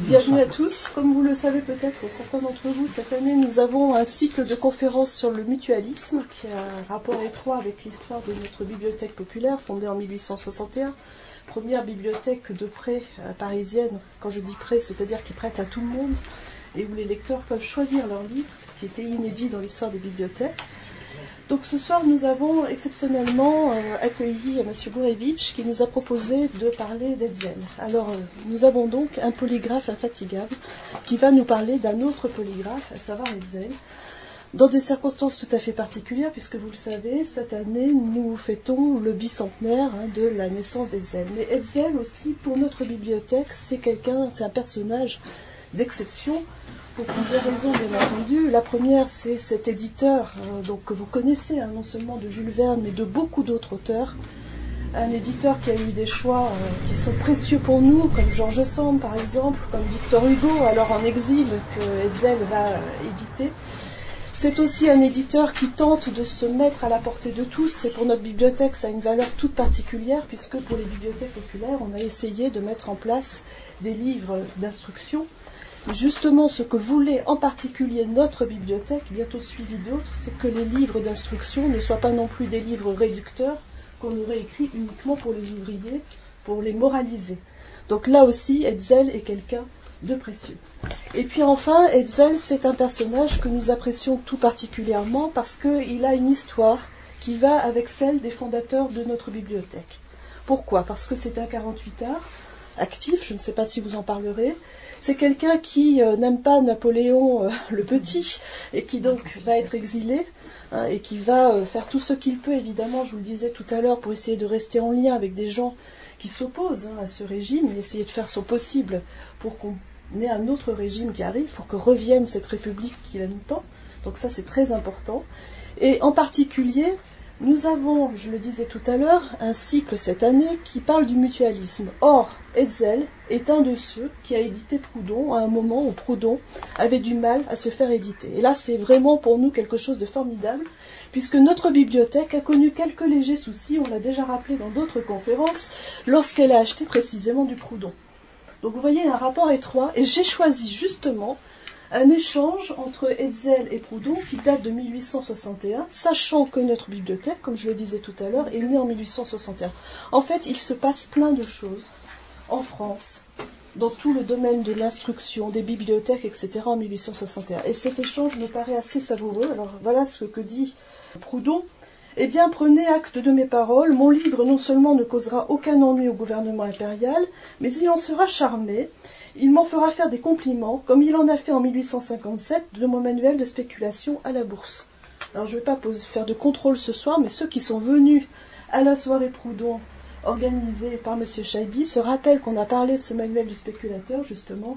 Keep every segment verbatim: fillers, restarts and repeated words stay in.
Bienvenue à tous. Comme vous le savez peut-être, certains d'entre vous, cette année, nous avons un cycle de conférences sur le mutualisme qui a un rapport étroit avec l'histoire de notre bibliothèque populaire, fondée en mille huit cent soixante et un. Première bibliothèque de prêt euh, parisienne. Quand je dis prêt, c'est-à-dire qui prête à tout le monde et où les lecteurs peuvent choisir leurs livres, ce qui était inédit dans l'histoire des bibliothèques. Donc ce soir, nous avons exceptionnellement euh, accueilli M. Gourevitch qui nous a proposé de parler d'Hetzel. Alors, euh, nous avons donc un polygraphe infatigable qui va nous parler d'un autre polygraphe, à savoir Hetzel, dans des circonstances tout à fait particulières, puisque vous le savez, cette année, nous fêtons le bicentenaire hein, de la naissance d'Hetzel. Mais Hetzel aussi, pour notre bibliothèque, c'est quelqu'un, c'est un personnage d'exception, pour plusieurs raisons, bien entendu. La première, c'est cet éditeur euh, donc, que vous connaissez, hein, non seulement de Jules Verne, mais de beaucoup d'autres auteurs. Un éditeur qui a eu des choix euh, qui sont précieux pour nous, comme George Sand, par exemple, comme Victor Hugo, alors en exil, que Hetzel va euh, éditer. C'est aussi un éditeur qui tente de se mettre à la portée de tous, et pour notre bibliothèque, ça a une valeur toute particulière, puisque pour les bibliothèques populaires, on a essayé de mettre en place des livres d'instruction. Justement, ce que voulait en particulier notre bibliothèque, bientôt suivi d'autres, c'est que les livres d'instruction ne soient pas non plus des livres réducteurs qu'on aurait écrits uniquement pour les ouvriers, pour les moraliser. Donc là aussi, Hetzel est quelqu'un de précieux. Et puis enfin, Hetzel, c'est un personnage que nous apprécions tout particulièrement parce qu'il a une histoire qui va avec celle des fondateurs de notre bibliothèque. Pourquoi ? Parce que c'est un quarante-huit art actif, je ne sais pas si vous en parlerez. C'est quelqu'un qui euh, n'aime pas Napoléon euh, le Petit et qui donc va être exilé hein, et qui va euh, faire tout ce qu'il peut, évidemment, je vous le disais tout à l'heure, pour essayer de rester en lien avec des gens qui s'opposent hein, à ce régime et essayer de faire son possible pour qu'on ait un autre régime qui arrive, pour que revienne cette république qu'il aime tant. Donc ça, c'est très important. Et en particulier, nous avons, je le disais tout à l'heure, un cycle cette année qui parle du mutualisme. Or, Hetzel est un de ceux qui a édité Proudhon à un moment où Proudhon avait du mal à se faire éditer. Et là, c'est vraiment pour nous quelque chose de formidable, puisque notre bibliothèque a connu quelques légers soucis, on l'a déjà rappelé dans d'autres conférences, lorsqu'elle a acheté précisément du Proudhon. Donc vous voyez un rapport étroit, et j'ai choisi justement un échange entre Hetzel et Proudhon qui date de mille huit cent soixante et un, sachant que notre bibliothèque, comme je le disais tout à l'heure, est née en mille huit cent soixante et un. En fait, il se passe plein de choses en France, dans tout le domaine de l'instruction, des bibliothèques, et cetera en mille huit cent soixante et un. Et cet échange me paraît assez savoureux. Alors voilà ce que dit Proudhon. Eh bien, prenez acte de mes paroles. Mon livre non seulement ne causera aucun ennui au gouvernement impérial, mais il en sera charmé. Il m'en fera faire des compliments, comme il en a fait en mille huit cent cinquante-sept de mon manuel de spéculation à la bourse. Alors je ne vais pas faire de contrôle ce soir, mais ceux qui sont venus à la soirée Proudhon organisée par M. Chaibi se rappellent qu'on a parlé de ce manuel du spéculateur, justement,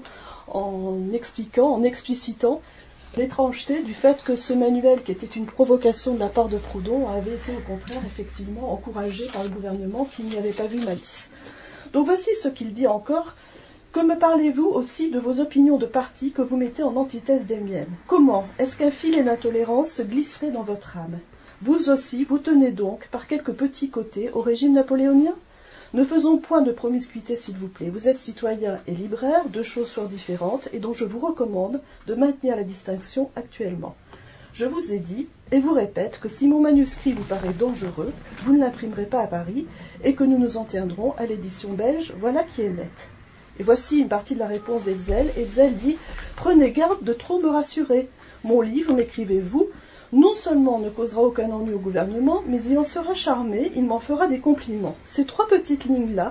en expliquant, en explicitant l'étrangeté du fait que ce manuel, qui était une provocation de la part de Proudhon, avait été au contraire effectivement encouragé par le gouvernement qui n'y avait pas vu malice. Donc voici ce qu'il dit encore. Que me parlez-vous aussi de vos opinions de parti que vous mettez en antithèse des miennes ? Comment est-ce qu'un filet d'intolérance se glisserait dans votre âme ? Vous aussi, vous tenez donc, par quelques petits côtés, au régime napoléonien ? Ne faisons point de promiscuité, s'il vous plaît. Vous êtes citoyen et libraire, deux choses fort différentes, et dont je vous recommande de maintenir la distinction actuellement. Je vous ai dit, et vous répète, que si mon manuscrit vous paraît dangereux, vous ne l'imprimerez pas à Paris, et que nous nous en tiendrons à l'édition belge, voilà qui est net. Et voici une partie de la réponse d'Hetzel. Hetzel dit « Prenez garde de trop me rassurer. Mon livre, m'écrivez-vous, non seulement ne causera aucun ennui au gouvernement, mais il en sera charmé, il m'en fera des compliments. Ces trois petites lignes-là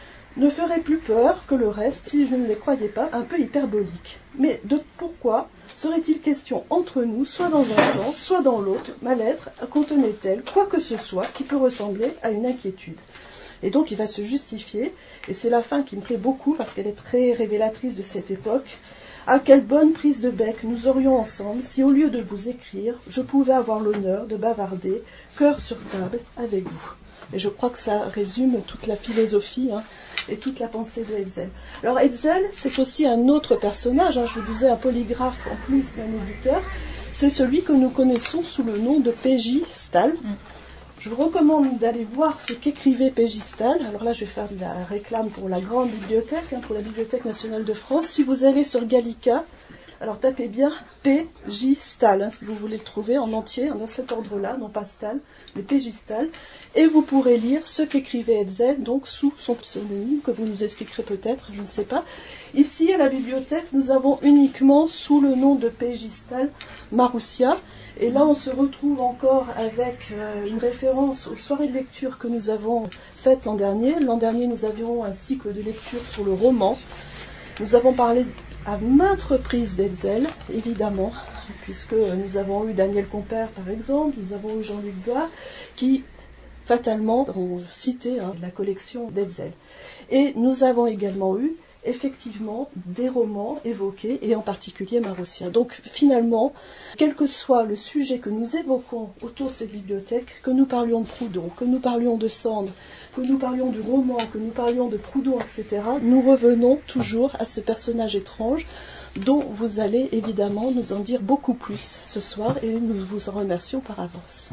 ne feraient plus peur que le reste, si je ne les croyais pas un peu hyperboliques. Mais de pourquoi serait-il question entre nous, soit dans un sens, soit dans l'autre, ma lettre contenait-elle quoi que ce soit qui peut ressembler à une inquiétude ?» Et donc il va se justifier, et c'est la fin qui me plaît beaucoup parce qu'elle est très révélatrice de cette époque. Ah, quelle bonne prise de bec nous aurions ensemble si au lieu de vous écrire, je pouvais avoir l'honneur de bavarder, cœur sur table, avec vous. Et je crois que ça résume toute la philosophie hein, et toute la pensée de Hetzel. Alors Hetzel, c'est aussi un autre personnage, hein, je vous disais un polygraphe en plus d'un éditeur, c'est celui que nous connaissons sous le nom de P J Stahl. Je vous recommande d'aller voir ce qu'écrivait Pégistal. Alors là, je vais faire de la réclame pour la grande bibliothèque, hein, pour la Bibliothèque nationale de France. Si vous allez sur Gallica, alors tapez bien Pégistal, hein, si vous voulez le trouver en entier, dans cet ordre-là, non pas Stal, mais Pégistal. Et vous pourrez lire ce qu'écrivait Hetzel, donc sous son pseudonyme, que vous nous expliquerez peut-être, je ne sais pas. Ici, à la bibliothèque, nous avons uniquement, sous le nom de Pégistal, Marussia. Et là, on se retrouve encore avec euh, une référence aux soirées de lecture que nous avons faites l'an dernier. L'an dernier, nous avions un cycle de lecture sur le roman. Nous avons parlé à maintes reprises d'Hetzel, évidemment, puisque nous avons eu Daniel Compère, par exemple, nous avons eu Jean-Luc Bois, qui, fatalement, ont cité hein, la collection d'Hetzel. Et nous avons également eu, effectivement, des romans évoqués, et en particulier Marussia. Donc, finalement, quel que soit le sujet que nous évoquons autour de cette bibliothèque, que nous parlions de Proudhon, que nous parlions de Sand, que nous parlions du roman, que nous parlions de Proudhon, et cetera, nous revenons toujours à ce personnage étrange dont vous allez évidemment nous en dire beaucoup plus ce soir, et nous vous en remercions par avance.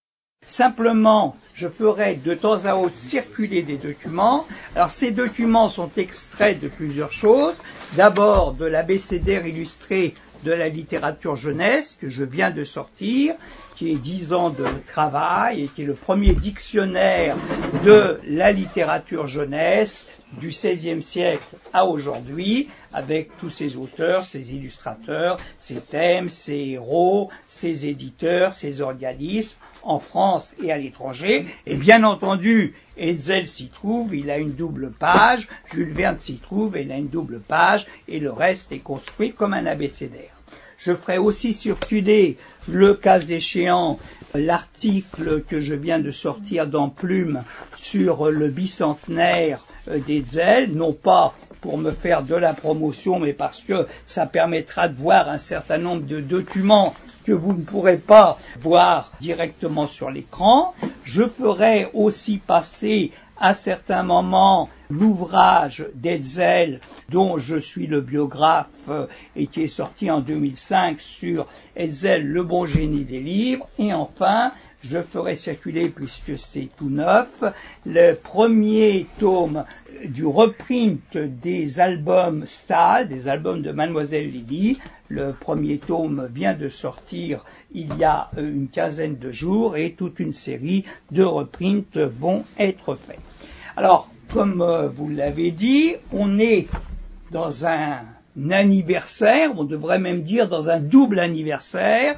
Simplement, je ferai de temps à autre circuler des documents. Alors, ces documents sont extraits de plusieurs choses. D'abord, de l'abécédaire illustré de la littérature jeunesse que je viens de sortir, qui est dix ans de travail et qui est le premier dictionnaire de la littérature jeunesse du seizième siècle à aujourd'hui, avec tous ses auteurs, ses illustrateurs, ses thèmes, ses héros, ses éditeurs, ses organismes, en France et à l'étranger. Et bien entendu, Hetzel s'y trouve, il a une double page, Jules Verne s'y trouve, il a une double page, et le reste est construit comme un abécédaire. Je ferai aussi circuler, le cas échéant, l'article que je viens de sortir dans Plume sur le bicentenaire d'Hetzel, non pas pour me faire de la promotion, mais parce que ça permettra de voir un certain nombre de documents que vous ne pourrez pas voir directement sur l'écran. Je ferai aussi passer à certains moments l'ouvrage d'Hetzel dont je suis le biographe et qui est sorti en deux mille cinq sur Hetzel, le bon génie des livres. Et enfin, je ferai circuler, puisque c'est tout neuf, le premier tome du reprint des albums Stahl, des albums de Mademoiselle Lily. Le premier tome vient de sortir il y a une quinzaine de jours et toute une série de reprints vont être faits. Alors, comme euh, vous l'avez dit, on est dans un anniversaire, on devrait même dire dans un double anniversaire,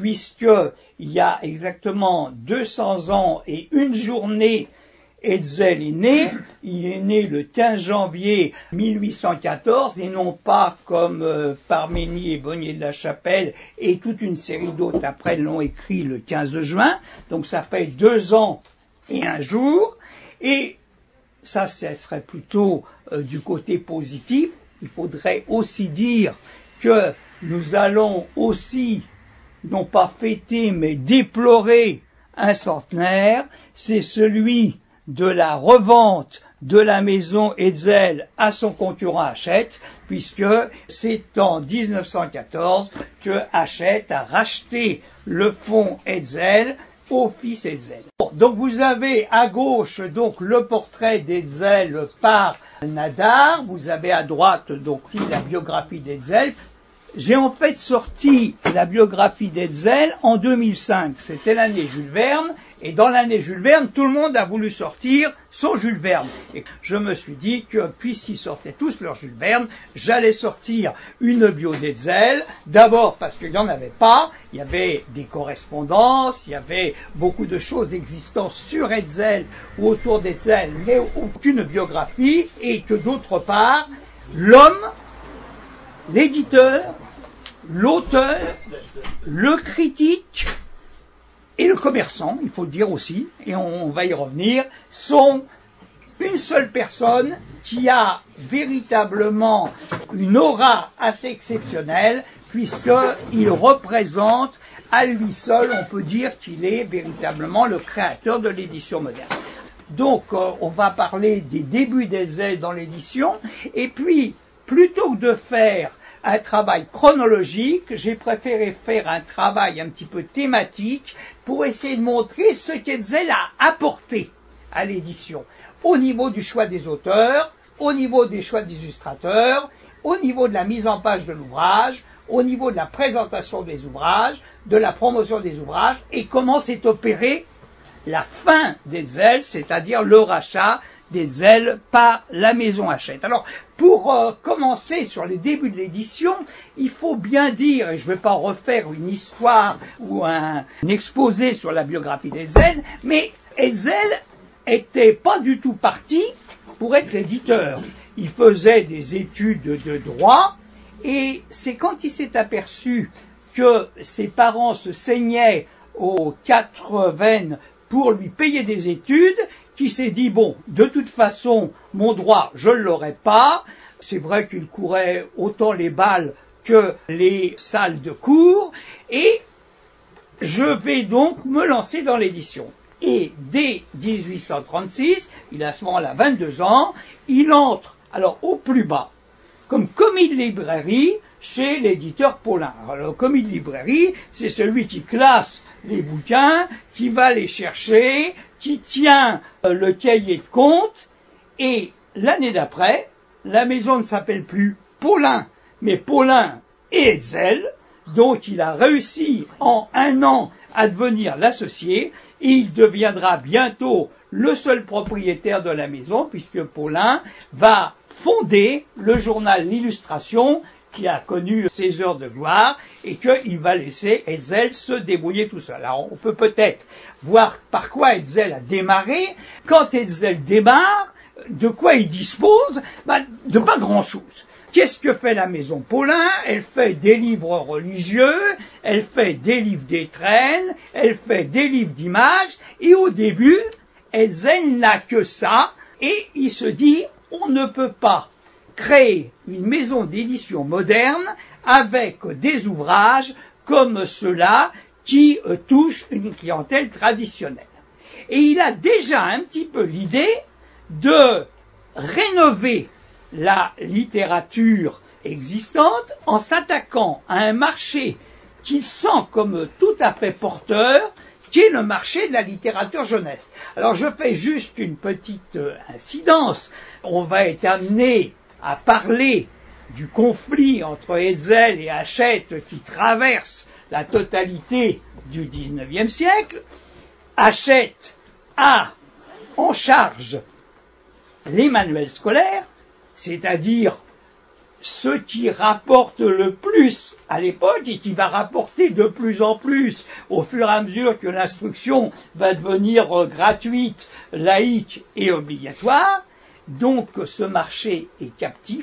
puisqu'il y a exactement deux cents ans et une journée, Hetzel est né. Il est né le quinze janvier mille huit cent quatorze, et non pas comme euh, Parménie et Bonnier de la Chapelle et toute une série d'autres après l'ont écrit le quinze juin. Donc ça fait deux ans et un jour, et ça, ce serait plutôt euh, du côté positif. Il faudrait aussi dire que nous allons aussi, non pas fêter, mais déplorer un centenaire. C'est celui de la revente de la maison Hetzel à son concurrent Hachette, puisque c'est en dix-neuf cent quatorze que Hachette a racheté le fonds Hetzel au fils Hetzel. Bon, donc vous avez à gauche donc le portrait d'Hetzel par Nadar, vous avez à droite donc la biographie d'Hetzel. J'ai en fait sorti la biographie d'Hetzel en deux mille cinq, c'était l'année Jules Verne, et dans l'année Jules Verne, tout le monde a voulu sortir son Jules Verne. Et je me suis dit que, puisqu'ils sortaient tous leur Jules Verne, j'allais sortir une bio d'Hetzel, d'abord parce qu'il n'y en avait pas, il y avait des correspondances, il y avait beaucoup de choses existant sur Hetzel ou autour d'Hetzel, mais aucune biographie, et que d'autre part, l'homme, l'éditeur, l'auteur, le critique et le commerçant, il faut le dire aussi, et on va y revenir, sont une seule personne qui a véritablement une aura assez exceptionnelle, puisqu'il représente à lui seul, on peut dire qu'il est véritablement le créateur de l'édition moderne. Donc, euh, on va parler des débuts d'Hetzel dans l'édition, et puis, plutôt que de faire un travail chronologique, j'ai préféré faire un travail un petit peu thématique pour essayer de montrer ce qu'Hetzel a apporté à l'édition, au niveau du choix des auteurs, au niveau des choix des illustrateurs, au niveau de la mise en page de l'ouvrage, au niveau de la présentation des ouvrages, de la promotion des ouvrages, et comment s'est opérée la fin d'Hetzel, c'est-à-dire le rachat d'Hetzel par la maison Hachette. Alors, pour euh, commencer sur les débuts de l'édition, il faut bien dire, et je ne vais pas refaire une histoire ou un, un exposé sur la biographie d'Hetzel, mais Hetzel était pas du tout parti pour être éditeur. Il faisait des études de droit, et c'est quand il s'est aperçu que ses parents se saignaient aux quatre veines pour lui payer des études, qu'il s'est dit, bon, de toute façon, mon droit, je ne l'aurai pas. C'est vrai qu'il courait autant les balles que les salles de cours, et je vais donc me lancer dans l'édition. Et dès dix-huit cent trente-six, il a à ce moment-là vingt-deux ans, il entre, alors au plus bas, comme commis de librairie chez l'éditeur Paulin. Alors, le commis de librairie, c'est celui qui classe les bouquins, qui va les chercher, qui tient euh, le cahier de compte, et l'année d'après, la maison ne s'appelle plus Paulin, mais Paulin et Hetzel, donc il a réussi en un an à devenir l'associé, et il deviendra bientôt le seul propriétaire de la maison, puisque Paulin va fonder le journal L'Illustration, qui a connu ses heures de gloire, et qu'il va laisser Hetzel se débrouiller tout seul. Alors on peut peut-être voir par quoi Hetzel a démarré. Quand Hetzel démarre, de quoi il dispose? Ben, de pas grand-chose. Qu'est-ce que fait la maison Paulin? Elle fait des livres religieux, elle fait des livres d'étrennes, elle fait des livres d'images, et au début, Hetzel n'a que ça, et il se dit, on ne peut pas créer une maison d'édition moderne avec des ouvrages comme ceux-là qui euh, touchent une clientèle traditionnelle. Et il a déjà un petit peu l'idée de rénover la littérature existante en s'attaquant à un marché qu'il sent comme tout à fait porteur, qui est le marché de la littérature jeunesse. Alors je fais juste une petite euh, incidence. On va être amené à parler du conflit entre Hetzel et Hachette qui traverse la totalité du dix-neuvième siècle. Hachette a en charge les manuels scolaires, c'est-à-dire ce qui rapporte le plus à l'époque et qui va rapporter de plus en plus au fur et à mesure que l'instruction va devenir euh, gratuite, laïque et obligatoire. Donc ce marché est captif.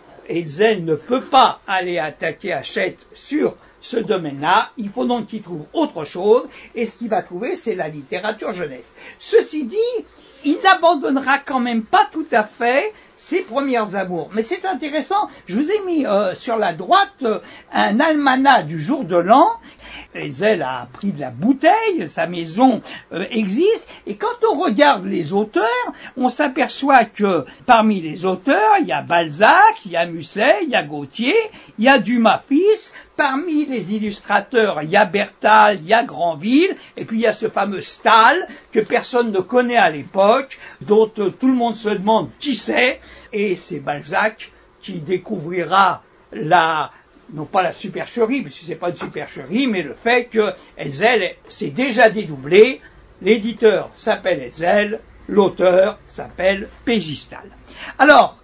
Hetzel ne peut pas aller attaquer Hachette sur ce domaine-là. Il faut donc qu'il trouve autre chose. Et ce qu'il va trouver, c'est la littérature jeunesse. Ceci dit, il n'abandonnera quand même pas tout à fait ses premières amours. Mais c'est intéressant, je vous ai mis euh, sur la droite euh, un almanach du jour de l'an. Hetzel a pris de la bouteille, sa maison euh, existe, et quand on regarde les auteurs, on s'aperçoit que parmi les auteurs, il y a Balzac, il y a Musset, il y a Gautier, il y a Dumas fils, parmi les illustrateurs, il y a Bertal, il y a Granville, et puis il y a ce fameux Stahl, que personne ne connaît à l'époque, dont euh, tout le monde se demande qui c'est, et c'est Balzac qui découvrira la... non pas la supercherie, parce que c'est pas une supercherie, mais le fait que Hetzel s'est déjà dédoublé, l'éditeur s'appelle Hetzel, l'auteur s'appelle Pégistal. Alors,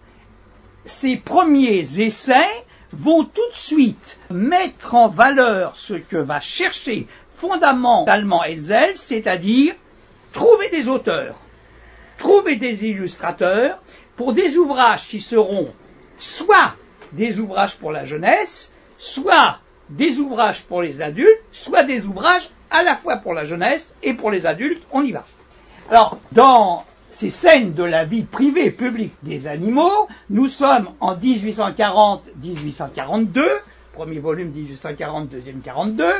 ces premiers essais vont tout de suite mettre en valeur ce que va chercher fondamentalement Hetzel, c'est-à-dire trouver des auteurs, trouver des illustrateurs pour des ouvrages qui seront soit des ouvrages pour la jeunesse, soit des ouvrages pour les adultes, soit des ouvrages à la fois pour la jeunesse et pour les adultes. On y va. Alors, dans ces scènes de la vie privée et publique des animaux, nous sommes en dix-huit cent quarante à dix-huit cent quarante-deux, premier volume dix-huit cent quarante, deuxième quarante-deux,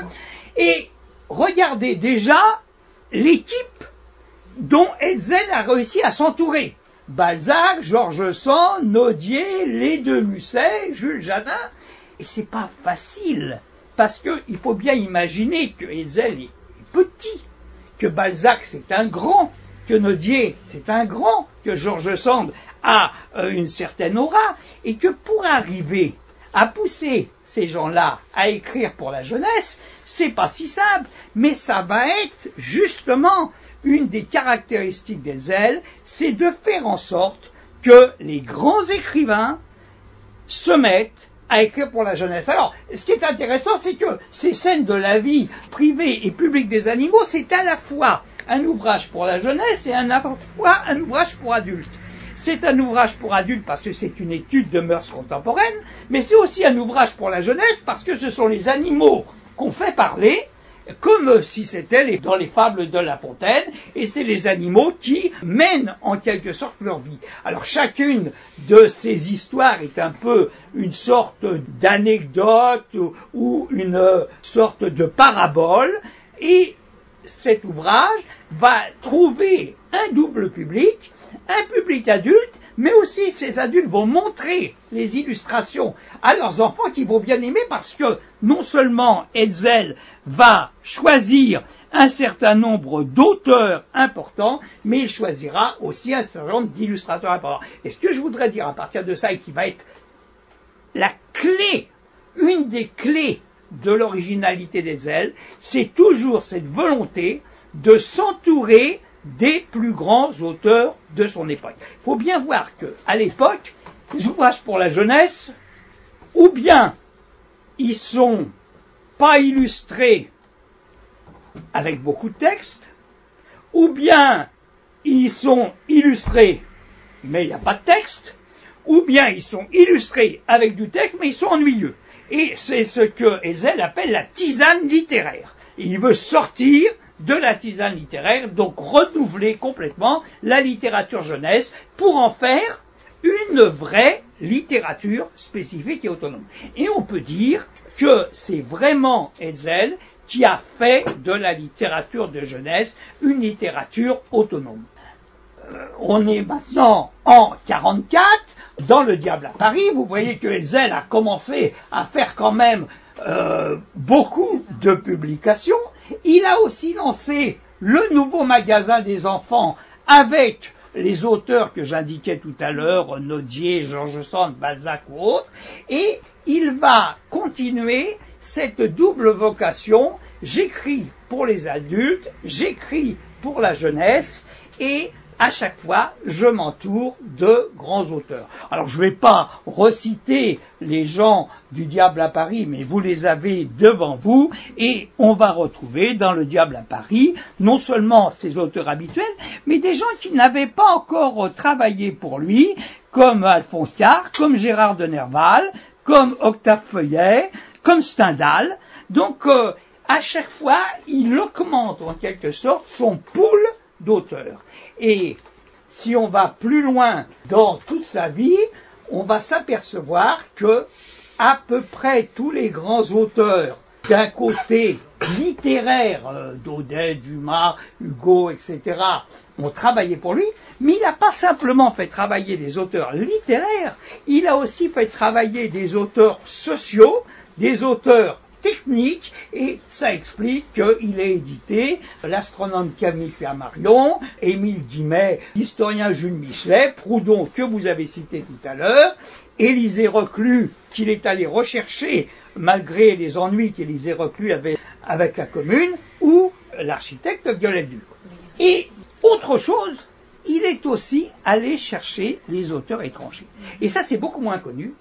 et regardez déjà l'équipe dont Hetzel a réussi à s'entourer. Balzac, George Sand, Nodier, les deux Musset, Jules Janin. Et c'est pas facile, parce qu'il faut bien imaginer que Hetzel est petit, que Balzac c'est un grand, que Nodier c'est un grand, que George Sand a euh, une certaine aura, et que pour arriver à pousser ces gens-là à écrire pour la jeunesse, c'est pas si simple, mais ça va être justement une des caractéristiques d'Hetzel, c'est de faire en sorte que les grands écrivains se mettent à écrire pour la jeunesse. Alors, ce qui est intéressant, c'est que ces scènes de la vie privée et publique des animaux, c'est à la fois un ouvrage pour la jeunesse et à la fois un ouvrage pour adultes. C'est un ouvrage pour adultes parce que c'est une étude de mœurs contemporaines, mais c'est aussi un ouvrage pour la jeunesse parce que ce sont les animaux qu'on fait parler, comme si c'était dans les fables de La Fontaine, et c'est les animaux qui mènent en quelque sorte leur vie. Alors chacune de ces histoires est un peu une sorte d'anecdote ou une sorte de parabole, et cet ouvrage va trouver un double public, un public adulte, mais aussi ces adultes vont montrer les illustrations à leurs enfants qui vont bien aimer parce que non seulement Hetzel va choisir un certain nombre d'auteurs importants, mais il choisira aussi un certain nombre d'illustrateurs importants. Et ce que je voudrais dire à partir de ça et qui va être la clé, une des clés de l'originalité d'Hetzel, c'est toujours cette volonté de s'entourer des plus grands auteurs de son époque. Il faut bien voir qu'à l'époque, les ouvrages pour la jeunesse, ou bien ils sont pas illustrés avec beaucoup de textes, ou bien ils sont illustrés mais il n'y a pas de texte, ou bien ils sont illustrés avec du texte mais ils sont ennuyeux. Et c'est ce que Hetzel appelle la tisane littéraire. Il veut sortir de la tisane littéraire, donc renouveler complètement la littérature jeunesse pour en faire une vraie littérature spécifique et autonome. Et on peut dire que c'est vraiment Hetzel qui a fait de la littérature de jeunesse une littérature autonome. Euh, on est maintenant en quarante-quatre, dans Le Diable à Paris, vous voyez que Hetzel a commencé à faire quand même euh, beaucoup de publications. Il a aussi lancé le nouveau magasin des enfants avec les auteurs que j'indiquais tout à l'heure, Nodier, George Sand, Balzac ou autres, et il va continuer cette double vocation, j'écris pour les adultes, j'écris pour la jeunesse, et à chaque fois, je m'entoure de grands auteurs. Alors, je ne vais pas reciter les gens du Diable à Paris, mais vous les avez devant vous, et on va retrouver dans le Diable à Paris non seulement ses auteurs habituels, mais des gens qui n'avaient pas encore travaillé pour lui, comme Alphonse Karr, comme Gérard de Nerval, comme Octave Feuillet, comme Stendhal. Donc, euh, à chaque fois, il augmente en quelque sorte son pool d'auteurs. Et si on va plus loin dans toute sa vie, on va s'apercevoir que à peu près tous les grands auteurs d'un côté littéraire, euh, Daudet, Dumas, Hugo, et cetera, ont travaillé pour lui, mais il n'a pas simplement fait travailler des auteurs littéraires, il a aussi fait travailler des auteurs sociaux, des auteurs technique, et ça explique qu'il ait édité L'astronome Camille Flammarion, Émile Guimet, l'historien Jules Michelet, Proudhon que vous avez cité tout à l'heure, Élisée Reclus qu'il est allé rechercher malgré les ennuis qu'Élisée Reclus avait avec la Commune, ou l'architecte Viollet-le-Duc. Et autre chose, il est aussi allé chercher les auteurs étrangers. Et ça c'est beaucoup moins connu.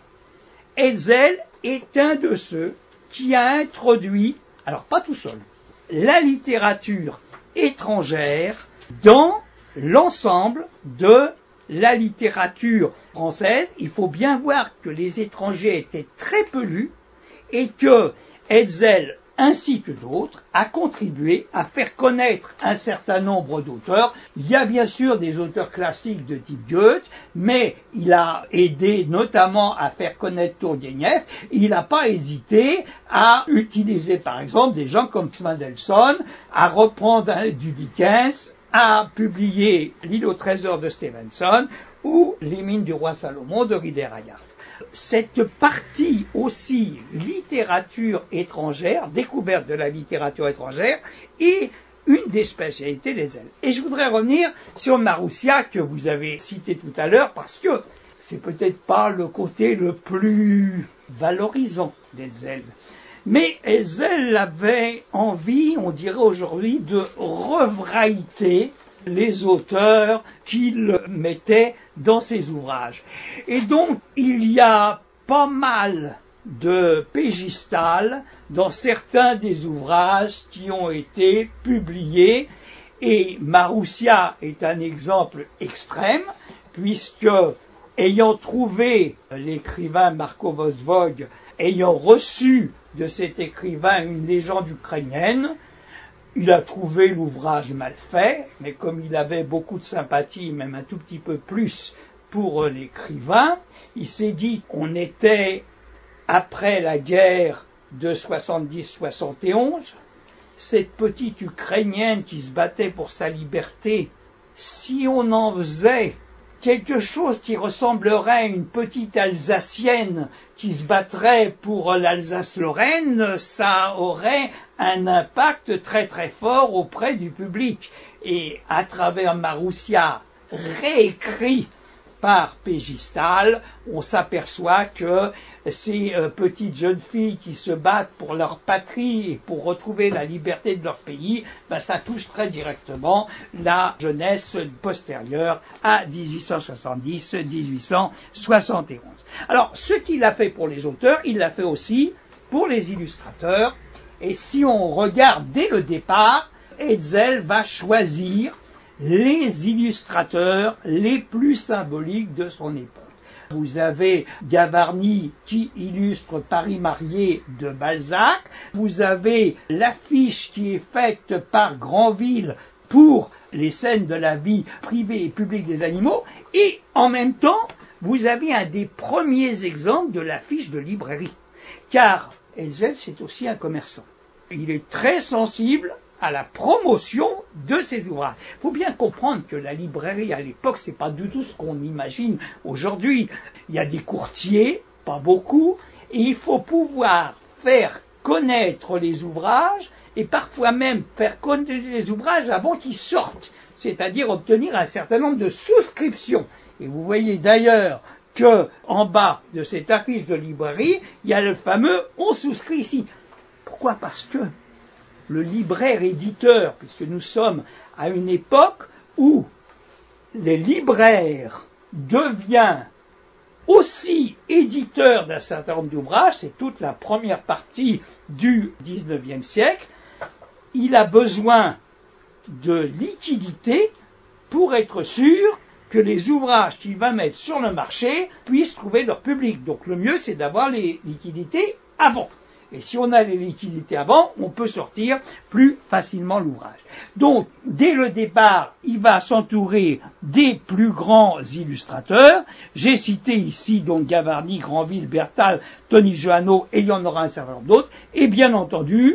Hetzel est un de ceux qui a introduit, alors pas tout seul, la littérature étrangère dans l'ensemble de la littérature française. Il faut bien voir que les étrangers étaient très peu lus et que Hetzel, ainsi que d'autres, a contribué à faire connaître un certain nombre d'auteurs. Il y a bien sûr des auteurs classiques de type Goethe, mais il a aidé notamment à faire connaître Tourguenieff. Il n'a pas hésité à utiliser par exemple des gens comme Mendelssohn, à reprendre du Dickens, à publier L'île au trésor de Stevenson ou Les mines du roi Salomon de Rider Haggard. cette partie aussi littérature étrangère, découverte de la littérature étrangère, est une des spécialités d'Hetzel. Et je voudrais revenir sur Marussia que vous avez cité tout à l'heure, parce que c'est peut-être pas le côté le plus valorisant d'Hetzel. Mais Hetzel avait envie, on dirait aujourd'hui, de revraiter les auteurs qu'il mettait dans ses ouvrages. Et donc, il y a pas mal de pégistales dans certains des ouvrages qui ont été publiés, et Marussia est un exemple extrême, puisque, ayant trouvé l'écrivain Marco Vosvog, ayant reçu de cet écrivain une légende ukrainienne, il a trouvé l'ouvrage mal fait, mais comme il avait beaucoup de sympathie, même un tout petit peu plus pour l'écrivain, il s'est dit qu'on était après la guerre de soixante-dix soixante et onze, cette petite Ukrainienne qui se battait pour sa liberté, si on en faisait quelque chose qui ressemblerait à une petite Alsacienne qui se battrait pour l'Alsace-Lorraine, ça aurait un impact très très fort auprès du public. Et à travers Marussia, réécrit par Pégistal, on s'aperçoit que ces euh, petites jeunes filles qui se battent pour leur patrie et pour retrouver la liberté de leur pays, ben, ça touche très directement la jeunesse postérieure à dix-huit cent soixante-dix à dix-huit cent soixante et onze. Alors, ce qu'il a fait pour les auteurs, il l'a fait aussi pour les illustrateurs. Et si on regarde dès le départ, Hetzel va choisir les illustrateurs les plus symboliques de son époque. Vous avez Gavarni qui illustre Paris marié de Balzac. Vous avez l'affiche qui est faite par Granville pour les scènes de la vie privée et publique des animaux. Et en même temps, vous avez un des premiers exemples de l'affiche de librairie. Car Hetzel, c'est aussi un commerçant. Il est très sensible à la promotion de ses ouvrages. Il faut bien comprendre que la librairie à l'époque, c'est pas du tout ce qu'on imagine aujourd'hui. Il y a des courtiers, pas beaucoup, et il faut pouvoir faire connaître les ouvrages et parfois même faire connaître les ouvrages avant qu'ils sortent, c'est-à-dire obtenir un certain nombre de souscriptions. Et vous voyez d'ailleurs que en bas de cette affiche de librairie, il y a le fameux « on souscrit ici ». Pourquoi ? Parce que le libraire-éditeur, puisque nous sommes à une époque où les libraires deviennent aussi éditeurs d'un certain nombre d'ouvrages, c'est toute la première partie du dix-neuvième siècle, il a besoin de liquidité pour être sûr que les ouvrages qu'il va mettre sur le marché puissent trouver leur public. Donc le mieux, c'est d'avoir les liquidités avant. Et si on a les liquidités avant, on peut sortir plus facilement l'ouvrage. Donc, dès le départ, il va s'entourer des plus grands illustrateurs. J'ai cité ici donc Gavarni, Granville, Bertal, Tony Johanneau, et il y en aura un certain nombre d'autres. Et bien entendu,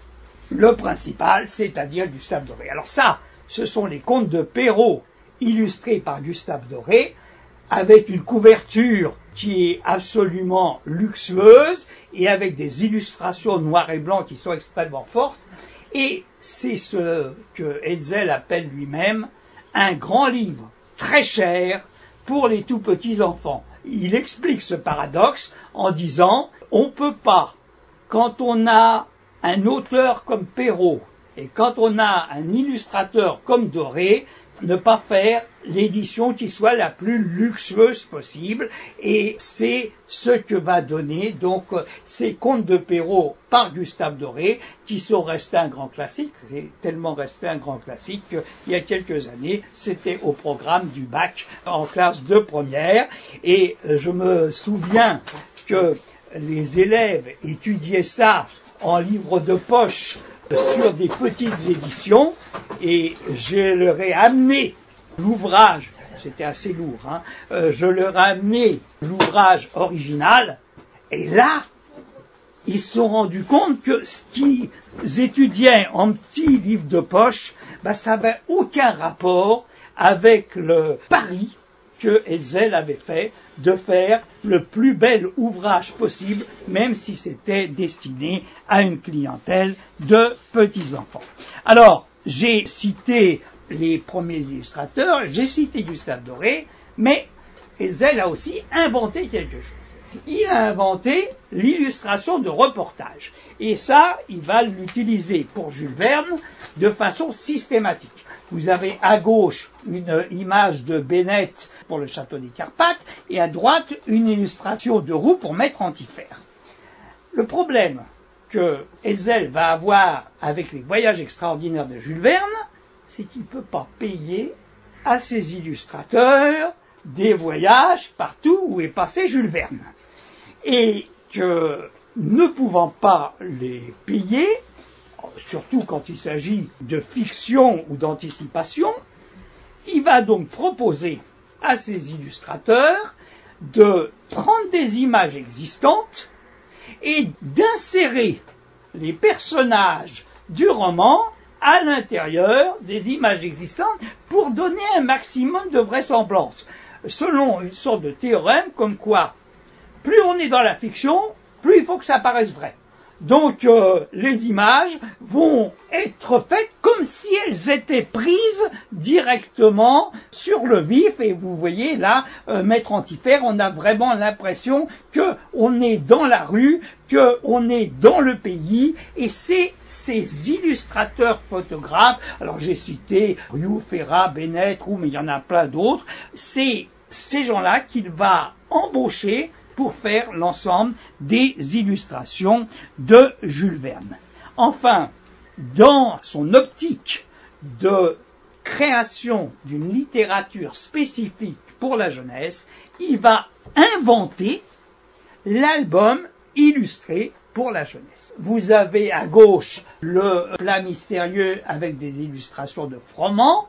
le principal, c'est-à-dire Gustave Doré. Alors ça, ce sont les contes de Perrault, illustrés par Gustave Doré, avec une couverture qui est absolument luxueuse et avec des illustrations noir et blanc qui sont extrêmement fortes. Et c'est ce que Hetzel appelle lui-même un grand livre très cher pour les tout petits enfants. Il explique ce paradoxe en disant on ne peut pas, quand on a un auteur comme Perrault et quand on a un illustrateur comme Doré, ne pas faire l'édition qui soit la plus luxueuse possible, et c'est ce que va donner donc ces contes de Perrault par Gustave Doré, qui sont restés un grand classique. C'est tellement resté un grand classique qu'il y a quelques années, c'était au programme du bac en classe de première, et je me souviens que les élèves étudiaient ça en livre de poche sur des petites éditions, et je leur ai amené l'ouvrage, c'était assez lourd, hein, euh, je leur ai amené l'ouvrage original, et là, ils se sont rendus compte que ce qu'ils étudiaient en petits livres de poche, ben, ça n'avait aucun rapport avec le pari que Hetzel avait fait, de faire le plus bel ouvrage possible, même si c'était destiné à une clientèle de petits-enfants. Alors, j'ai cité les premiers illustrateurs, j'ai cité Gustave Doré, mais Hetzel a aussi inventé quelque chose. Il a inventé l'illustration de reportage. Et ça, il va l'utiliser pour Jules Verne de façon systématique. Vous avez à gauche une image de Bennett pour le château des Carpates et à droite une illustration de Roux pour Maître Antiphère. Le problème que Hetzel va avoir avec les voyages extraordinaires de Jules Verne, c'est qu'il ne peut pas payer à ses illustrateurs des voyages partout où est passé Jules Verne. Et que, ne pouvant pas les payer, surtout quand il s'agit de fiction ou d'anticipation, il va donc proposer à ses illustrateurs de prendre des images existantes et d'insérer les personnages du roman à l'intérieur des images existantes pour donner un maximum de vraisemblance, selon une sorte de théorème comme quoi plus on est dans la fiction, plus il faut que ça paraisse vrai. Donc euh, les images vont être faites comme si elles étaient prises directement sur le vif. Et vous voyez là, euh, Maître Antiphère, on a vraiment l'impression qu'on est dans la rue, qu'on est dans le pays. Et c'est ces illustrateurs photographes, alors j'ai cité Rioux, Ferrat, Bennett, Roux, mais il y en a plein d'autres, c'est ces gens-là qu'il va embaucher pour faire l'ensemble des illustrations de Jules Verne. Enfin, dans son optique de création d'une littérature spécifique pour la jeunesse, il va inventer l'album illustré pour la jeunesse. Vous avez à gauche le plat mystérieux avec des illustrations de Froment,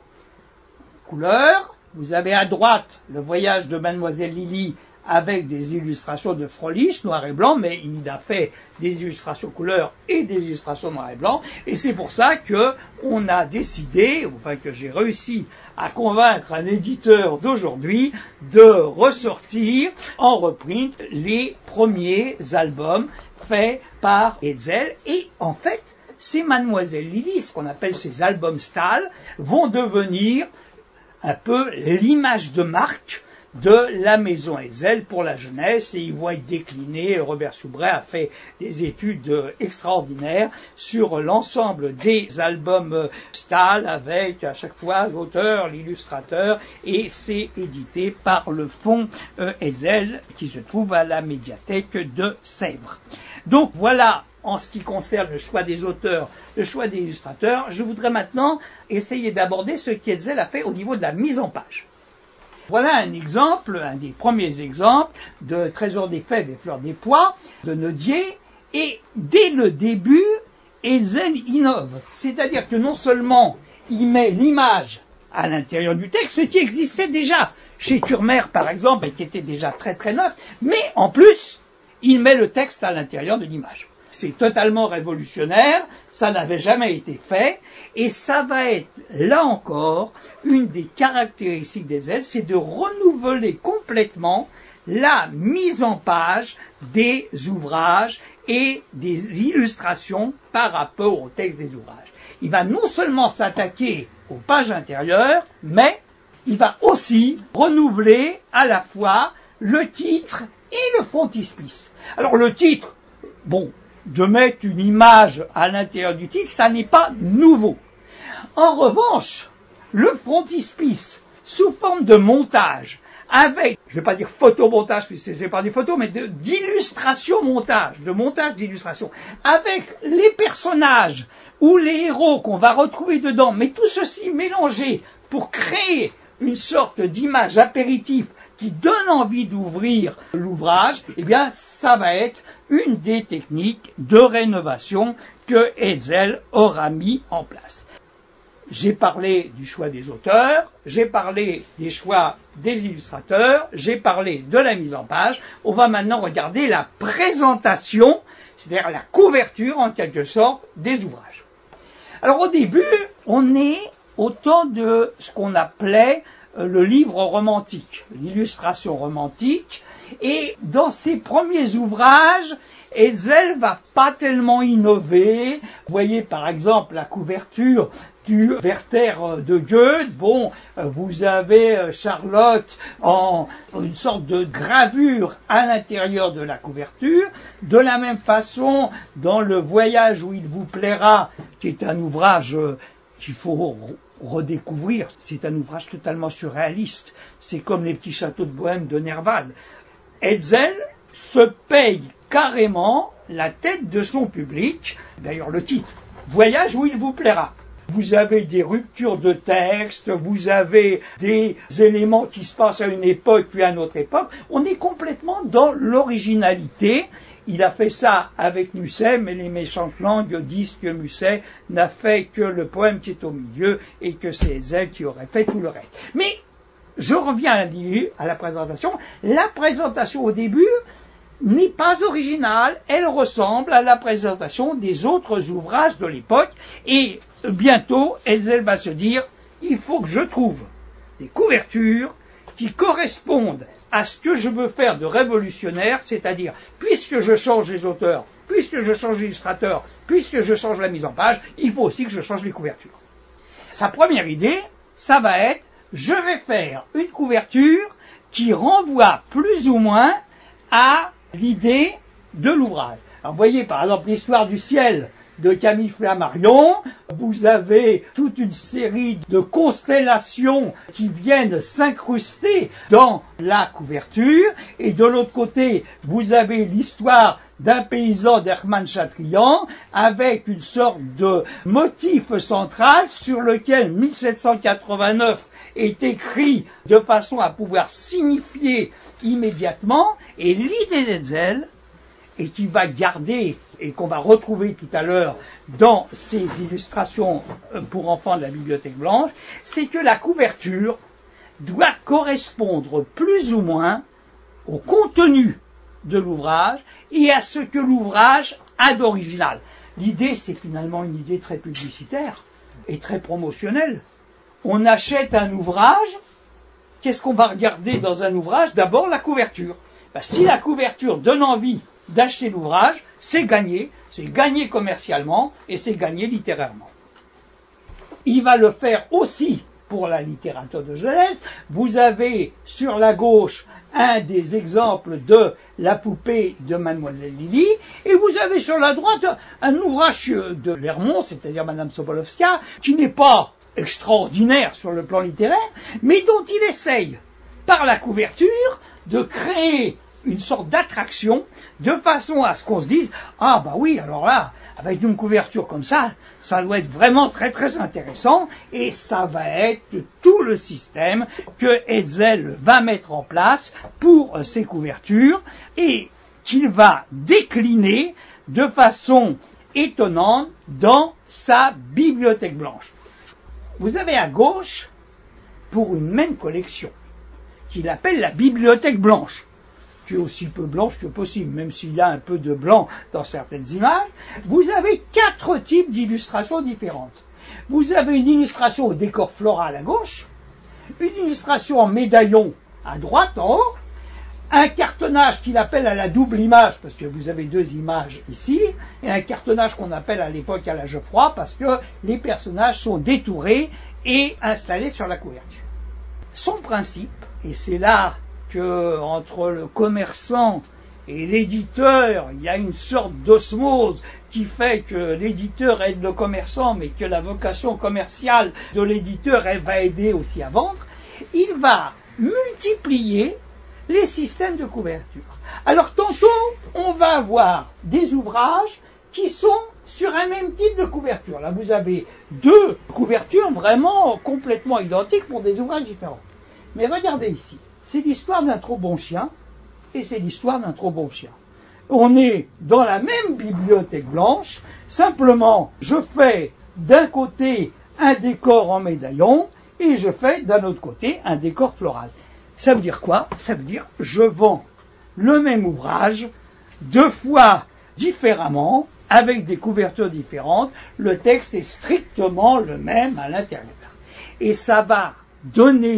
couleur. Vous avez à droite le voyage de Mademoiselle Lily avec des illustrations de Frolich, noir et blanc, mais il a fait des illustrations couleur et des illustrations noir et blanc, et c'est pour ça que on a décidé, enfin que j'ai réussi à convaincre un éditeur d'aujourd'hui de ressortir en reprint les premiers albums faits par Hetzel, et en fait, ces Mademoiselle Lily, ce qu'on appelle ces albums Stahl, vont devenir un peu l'image de marque de la maison Hetzel pour la jeunesse, et ils vont être déclinés. Robert Soubray a fait des études extraordinaires sur l'ensemble des albums Stahl avec à chaque fois l'auteur, l'illustrateur, et c'est édité par le fonds Hetzel qui se trouve à la médiathèque de Sèvres. Donc voilà en ce qui concerne le choix des auteurs, le choix des illustrateurs. Je voudrais maintenant essayer d'aborder ce qu'Hetzel a fait au niveau de la mise en page. Voilà un exemple, un des premiers exemples de Trésor des Fèves et Fleurs des Pois de Nodier, et dès le début, Hetzel innove. C'est-à-dire que non seulement il met l'image à l'intérieur du texte, ce qui existait déjà chez Turmer par exemple, et qui était déjà très très neuf, mais en plus, il met le texte à l'intérieur de l'image. C'est totalement révolutionnaire, ça n'avait jamais été fait, et ça va être, là encore, une des caractéristiques d'Hetzel, c'est de renouveler complètement la mise en page des ouvrages et des illustrations par rapport au texte des ouvrages. Il va non seulement s'attaquer aux pages intérieures, mais il va aussi renouveler à la fois le titre et le frontispice. Alors le titre, bon, de mettre une image à l'intérieur du titre, ça n'est pas nouveau. En revanche, le frontispice, sous forme de montage, avec, je ne vais pas dire photomontage, puisque ce n'est pas des photos, mais de, d'illustration-montage, de montage d'illustration, avec les personnages ou les héros qu'on va retrouver dedans, mais tout ceci mélangé pour créer une sorte d'image apéritif qui donne envie d'ouvrir l'ouvrage, eh bien, ça va être une des techniques de rénovation que Hetzel aura mis en place. J'ai parlé du choix des auteurs, j'ai parlé des choix des illustrateurs, j'ai parlé de la mise en page. On va maintenant regarder la présentation, c'est-à-dire la couverture en quelque sorte des ouvrages. Alors au début, on est au temps de ce qu'on appelait le livre romantique, l'illustration romantique, et dans ses premiers ouvrages, Hetzel va pas tellement innover. Vous voyez par exemple la couverture du Werther de Goethe. Bon, vous avez Charlotte en une sorte de gravure à l'intérieur de la couverture. De la même façon, dans Le voyage où il vous plaira, qui est un ouvrage qu'il faut redécouvrir, c'est un ouvrage totalement surréaliste. C'est comme Les petits châteaux de Bohême de Nerval. Hetzel se paye carrément la tête de son public. D'ailleurs, le titre, Voyage où il vous plaira. Vous avez des ruptures de texte, vous avez des éléments qui se passent à une époque puis à une autre époque. On est complètement dans l'originalité. Il a fait ça avec Musset, mais les méchantes langues disent que Musset n'a fait que le poème qui est au milieu et que c'est Hetzel qui aurait fait tout le reste. Mais je reviens à la, à la présentation. La présentation au début n'est pas originale, elle ressemble à la présentation des autres ouvrages de l'époque, et bientôt, Hetzel va se dire, il faut que je trouve des couvertures qui correspondent à ce que je veux faire de révolutionnaire, c'est-à-dire, puisque je change les auteurs, puisque je change l'illustrateur, puisque je change la mise en page, il faut aussi que je change les couvertures. Sa première idée, ça va être, je vais faire une couverture qui renvoie plus ou moins à l'idée de l'ouvrage. Alors vous voyez par exemple l'histoire du ciel de Camille Flammarion, vous avez toute une série de constellations qui viennent s'incruster dans la couverture, et de l'autre côté vous avez l'histoire d'un paysan d'Hermann Chatrian avec une sorte de motif central sur lequel mille sept cent quatre-vingt-neuf est écrit de façon à pouvoir signifier immédiatement, et l'idée d'Hetzel, et qui va garder, et qu'on va retrouver tout à l'heure dans ces illustrations pour enfants de la Bibliothèque Blanche, c'est que la couverture doit correspondre plus ou moins au contenu de l'ouvrage et à ce que l'ouvrage a d'original. L'idée, c'est finalement une idée très publicitaire et très promotionnelle. On achète un ouvrage, qu'est-ce qu'on va regarder dans un ouvrage? D'abord la couverture. Ben, si la couverture donne envie d'acheter l'ouvrage, c'est gagné, c'est gagné commercialement et c'est gagné littérairement. Il va le faire aussi pour la littérature de jeunesse. Vous avez sur la gauche un des exemples de La poupée de Mademoiselle Lily, et vous avez sur la droite un ouvrage de Lermont, c'est-à-dire Madame Sobolowska, qui n'est pas extraordinaire sur le plan littéraire, mais dont il essaye, par la couverture, de créer une sorte d'attraction, de façon à ce qu'on se dise « Ah bah oui, alors là, avec une couverture comme ça, ça doit être vraiment très très intéressant », et ça va être tout le système que Hetzel va mettre en place pour ces couvertures, et qu'il va décliner de façon étonnante dans sa Bibliothèque Blanche. Vous avez à gauche, pour une même collection, qu'il appelle la Bibliothèque Blanche, qui est aussi peu blanche que possible, même s'il y a un peu de blanc dans certaines images, vous avez quatre types d'illustrations différentes. Vous avez une illustration au décor floral à gauche, une illustration en médaillon à droite, en haut, un cartonnage qu'il appelle à la double image, parce que vous avez deux images ici, et un cartonnage qu'on appelle à l'époque à la Geoffroy, parce que les personnages sont détourés et installés sur la couverture. Son principe, et c'est là que entre le commerçant et l'éditeur, il y a une sorte d'osmose qui fait que l'éditeur aide le commerçant, mais que la vocation commerciale de l'éditeur, elle va aider aussi à vendre, il va multiplier les systèmes de couverture. Alors tantôt, on va avoir des ouvrages qui sont sur un même type de couverture. Là, vous avez deux couvertures vraiment complètement identiques pour des ouvrages différents. Mais regardez ici, c'est l'histoire d'un trop bon chien, et c'est l'histoire d'un trop bon chien. On est dans la même Bibliothèque Blanche, simplement, je fais d'un côté un décor en médaillon, et je fais d'un autre côté un décor floral. Ça veut dire quoi? Ça veut dire je vends le même ouvrage deux fois différemment, avec des couvertures différentes, le texte est strictement le même à l'intérieur. Et ça va donner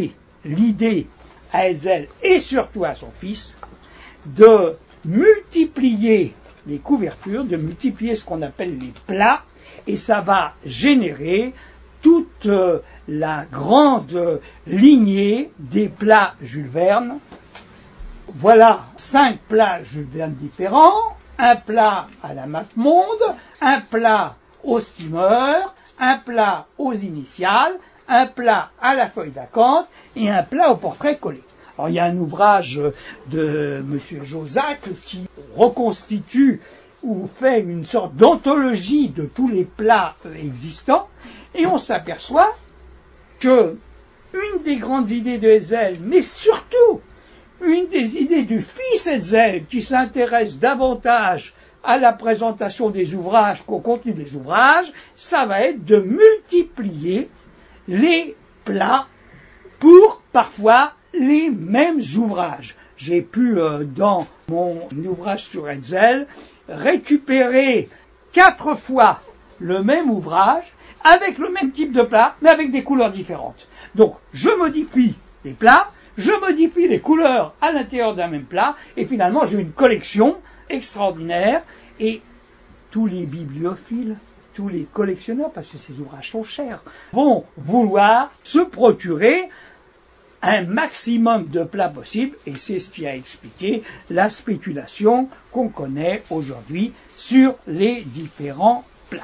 l'idée à Hetzel et surtout à son fils de multiplier les couvertures, de multiplier ce qu'on appelle les plats, et ça va générer toute euh, la grande euh, lignée des plats Jules Verne. Voilà cinq plats Jules Verne différents, un plat à la MacMonde, un plat au steamer, un plat aux initiales, un plat à la feuille d'acanthe et un plat au portrait collé. Alors il y a un ouvrage de M. Josac qui reconstitue ou fait une sorte d'anthologie de tous les plats existants, et on s'aperçoit que une des grandes idées de Hetzel, mais surtout une des idées du fils Hetzel, qui s'intéresse davantage à la présentation des ouvrages qu'au contenu des ouvrages, ça va être de multiplier les plats pour parfois les mêmes ouvrages. J'ai pu, euh, dans mon ouvrage sur Hetzel, récupérer quatre fois le même ouvrage, avec le même type de plat, mais avec des couleurs différentes. Donc, je modifie les plats, je modifie les couleurs à l'intérieur d'un même plat, et finalement, j'ai une collection extraordinaire, et tous les bibliophiles, tous les collectionneurs, parce que ces ouvrages sont chers, vont vouloir se procurer un maximum de plats possibles, et c'est ce qui a expliqué la spéculation qu'on connaît aujourd'hui sur les différents plats.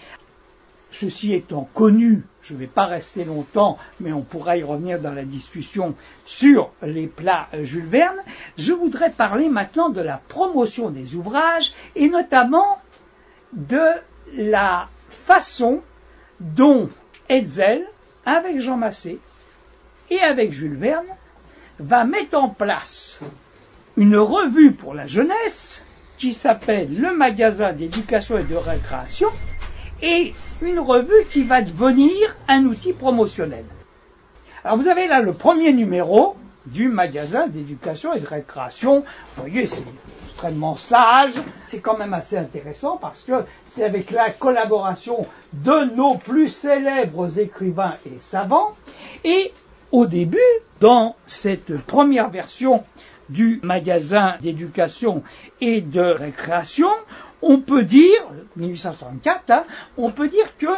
Ceci étant connu, je ne vais pas rester longtemps, mais on pourra y revenir dans la discussion sur les plats Jules Verne, je voudrais parler maintenant de la promotion des ouvrages, et notamment de la façon dont Hetzel, avec Jean Massé, et avec Jules Verne, va mettre en place une revue pour la jeunesse qui s'appelle Le Magasin d'éducation et de récréation, et une revue qui va devenir un outil promotionnel. Alors vous avez là le premier numéro du Magasin d'éducation et de récréation. Vous voyez, c'est extrêmement sage, c'est quand même assez intéressant parce que c'est avec la collaboration de nos plus célèbres écrivains et savants, et au début, dans cette première version du magasin d'éducation et de récréation, on peut dire, mille huit cent soixante-quatre, hein, on peut dire que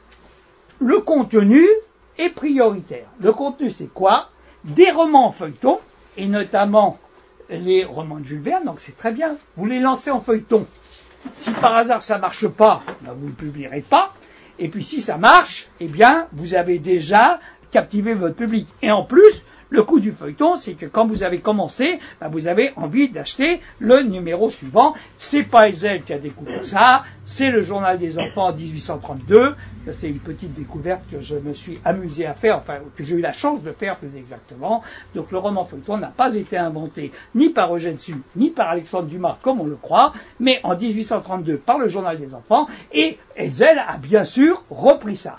le contenu est prioritaire. Le contenu, c'est quoi? Des romans feuilletons, et notamment les romans de Jules Verne, donc c'est très bien. Vous les lancez en feuilleton. Si par hasard ça marche pas, ben vous ne le publierez pas. Et puis si ça marche, eh bien, vous avez déjà captiver votre public. Et en plus, le coup du feuilleton, c'est que quand vous avez commencé, ben vous avez envie d'acheter le numéro suivant. C'est pas Hetzel qui a découvert ça, c'est le Journal des enfants en dix-huit cent trente-deux. Ça, c'est une petite découverte que je me suis amusé à faire, enfin, que j'ai eu la chance de faire plus exactement. Donc le roman feuilleton n'a pas été inventé ni par Eugène Sue, ni par Alexandre Dumas, comme on le croit, mais en dix-huit cent trente-deux par le Journal des enfants, et Hetzel a bien sûr repris ça.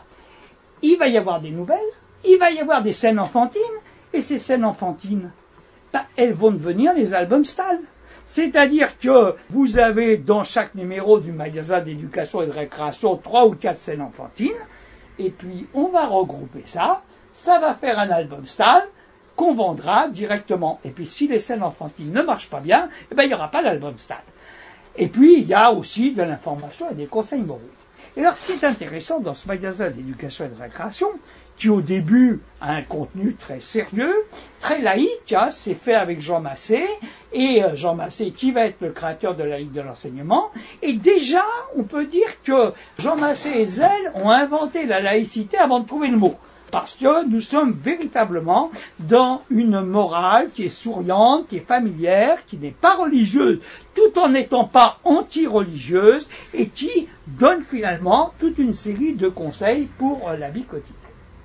Il va y avoir des nouvelles, il va y avoir des scènes enfantines, et ces scènes enfantines, ben, elles vont devenir les albums Stahl. C'est-à-dire que vous avez dans chaque numéro du magasin d'éducation et de récréation trois ou quatre scènes enfantines, et puis on va regrouper ça, ça va faire un album Stahl qu'on vendra directement. Et puis si les scènes enfantines ne marchent pas bien, eh ben, il n'y aura pas d'album Stahl. Et puis il y a aussi de l'information et des conseils moraux. Et alors ce qui est intéressant dans ce magasin d'éducation et de récréation, qui au début a un contenu très sérieux, très laïque, hein, c'est fait avec Jean Massé, et euh, Jean Massé qui va être le créateur de la Ligue de l'enseignement, et déjà on peut dire que Jean Massé et Hetzel ont inventé la laïcité avant de trouver le mot, parce que nous sommes véritablement dans une morale qui est souriante, qui est familière, qui n'est pas religieuse, tout en n'étant pas anti-religieuse, et qui donne finalement toute une série de conseils pour euh, la vie quotidienne.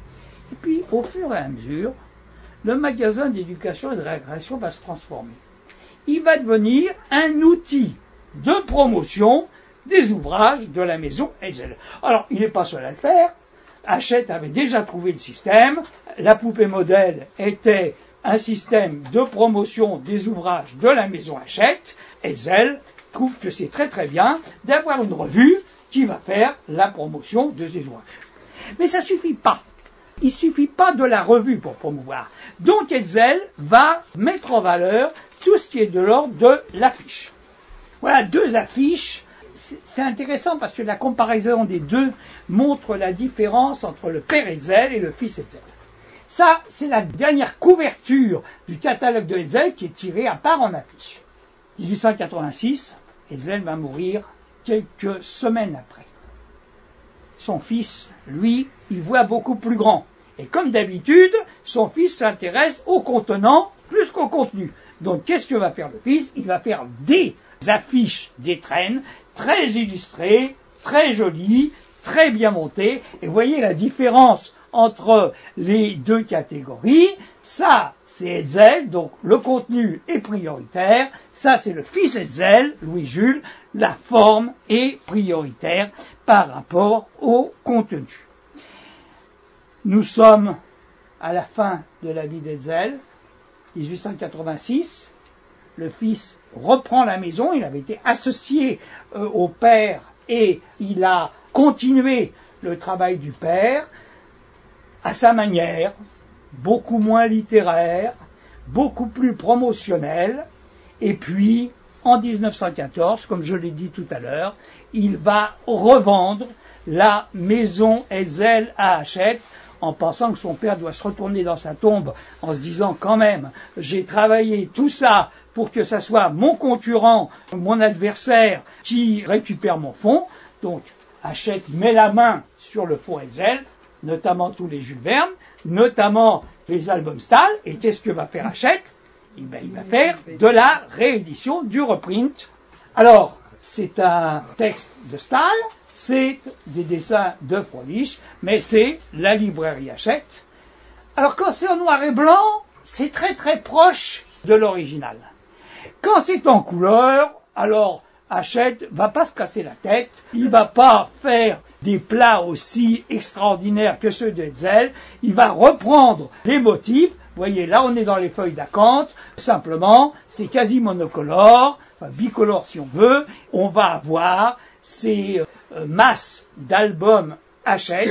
Et puis, au fur et à mesure, le magasin d'éducation et de récréation va se transformer. Il va devenir un outil de promotion des ouvrages de la maison Hetzel. Alors, il n'est pas seul à le faire. Hachette avait déjà trouvé le système. La poupée modèle était un système de promotion des ouvrages de la maison Hachette. Hetzel trouve que c'est très très bien d'avoir une revue qui va faire la promotion de ces ouvrages. Mais ça ne suffit pas. Il ne suffit pas de la revue pour promouvoir. Donc Hetzel va mettre en valeur tout ce qui est de l'ordre de l'affiche. Voilà deux affiches. C'est intéressant parce que la comparaison des deux montre la différence entre le père Hetzel et le fils Hetzel. Ça, c'est la dernière couverture du catalogue de Hetzel qui est tirée à part en affiche. dix-huit cent quatre-vingt-six, Hetzel va mourir quelques semaines après. Son fils, lui, il voit beaucoup plus grand. Et comme d'habitude, son fils s'intéresse au contenant plus qu'au contenu. Donc, qu'est-ce que va faire le fils? Il va faire des affiches d'étrennes très illustrées, très jolies, très bien montées. Et vous voyez la différence entre les deux catégories. Ça, c'est Hetzel, donc le contenu est prioritaire. Ça, c'est le fils Hetzel, Louis-Jules. La forme est prioritaire par rapport au contenu. Nous sommes à la fin de la vie d'Hetzel, dix-huit cent quatre-vingt-six. Le fils reprend la maison, il avait été associé euh, au père et il a continué le travail du père à sa manière, beaucoup moins littéraire, beaucoup plus promotionnel. Et puis, en dix-neuf cent quatorze, comme je l'ai dit tout à l'heure, il va revendre la maison Hetzel à Hachette, en pensant que son père doit se retourner dans sa tombe, en se disant quand même, j'ai travaillé tout ça pour que ça soit mon concurrent, mon adversaire, qui récupère mon fonds. Donc, Hachette met la main sur le fonds Hetzel, notamment tous les Jules Verne, notamment les albums Stahl, et qu'est-ce que va faire Hachette? Eh bien, il va faire de la réédition, du reprint. Alors, c'est un texte de Stahl, c'est des dessins de Froelich, mais c'est la librairie Hachette. Alors, quand c'est en noir et blanc, c'est très très proche de l'original. Quand c'est en couleur, alors Hachette va pas se casser la tête, il va pas faire des plats aussi extraordinaires que ceux de Hetzel, il va reprendre les motifs. Vous voyez, là on est dans les feuilles d'acanthe, simplement c'est quasi monocolore, enfin, bicolore si on veut, on va avoir ces euh, masses d'albums Hachette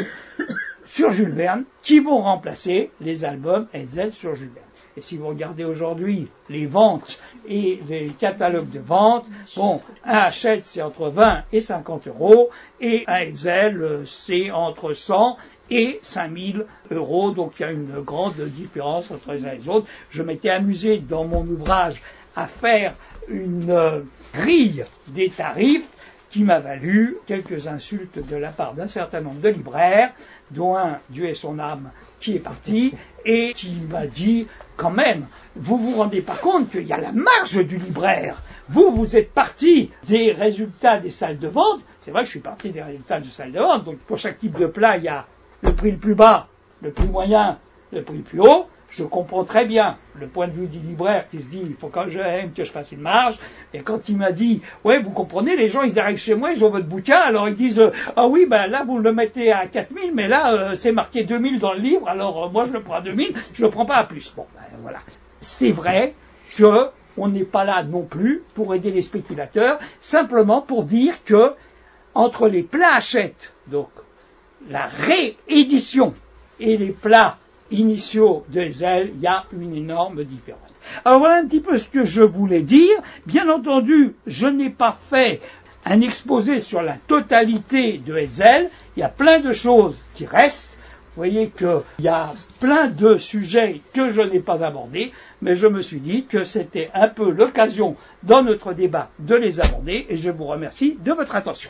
sur Jules Verne qui vont remplacer les albums Hetzel sur Jules Verne. Et si vous regardez aujourd'hui les ventes et les catalogues de vente, bon, un Hachette c'est entre vingt et cinquante euros et un Hetzel c'est entre cent et cinq mille euros, donc il y a une grande différence entre les uns et les autres. Je m'étais amusé dans mon ouvrage à faire une euh, grille des tarifs qui m'a valu quelques insultes de la part d'un certain nombre de libraires, dont un, Dieu ait son âme, qui est parti, et qui m'a dit, quand même, vous vous rendez pas compte qu'il y a la marge du libraire. Vous, vous êtes parti des résultats des salles de vente. C'est vrai que je suis parti des résultats des salles de vente, donc pour chaque type de plat, il y a le prix le plus bas, le plus moyen, le prix le plus haut. Je comprends très bien le point de vue du libraire qui se dit, il faut quand même que je fasse une marge. Et quand il m'a dit, ouais, vous comprenez, les gens, ils arrivent chez moi, ils ont votre bouquin, alors ils disent, euh, ah oui, ben là, vous le mettez à quatre mille, mais là, euh, c'est marqué deux mille dans le livre, alors euh, moi, je le prends à deux mille, je le prends pas à plus. Bon, ben voilà. C'est vrai que on n'est pas là non plus pour aider les spéculateurs, simplement pour dire que, entre les plats Hachette, donc, la réédition et les plats initiaux de Hetzel, il y a une énorme différence. Alors voilà un petit peu ce que je voulais dire. Bien entendu, je n'ai pas fait un exposé sur la totalité de Hetzel. Il y a plein de choses qui restent. Vous voyez qu'il y a plein de sujets que je n'ai pas abordés, mais je me suis dit que c'était un peu l'occasion dans notre débat de les aborder, et je vous remercie de votre attention.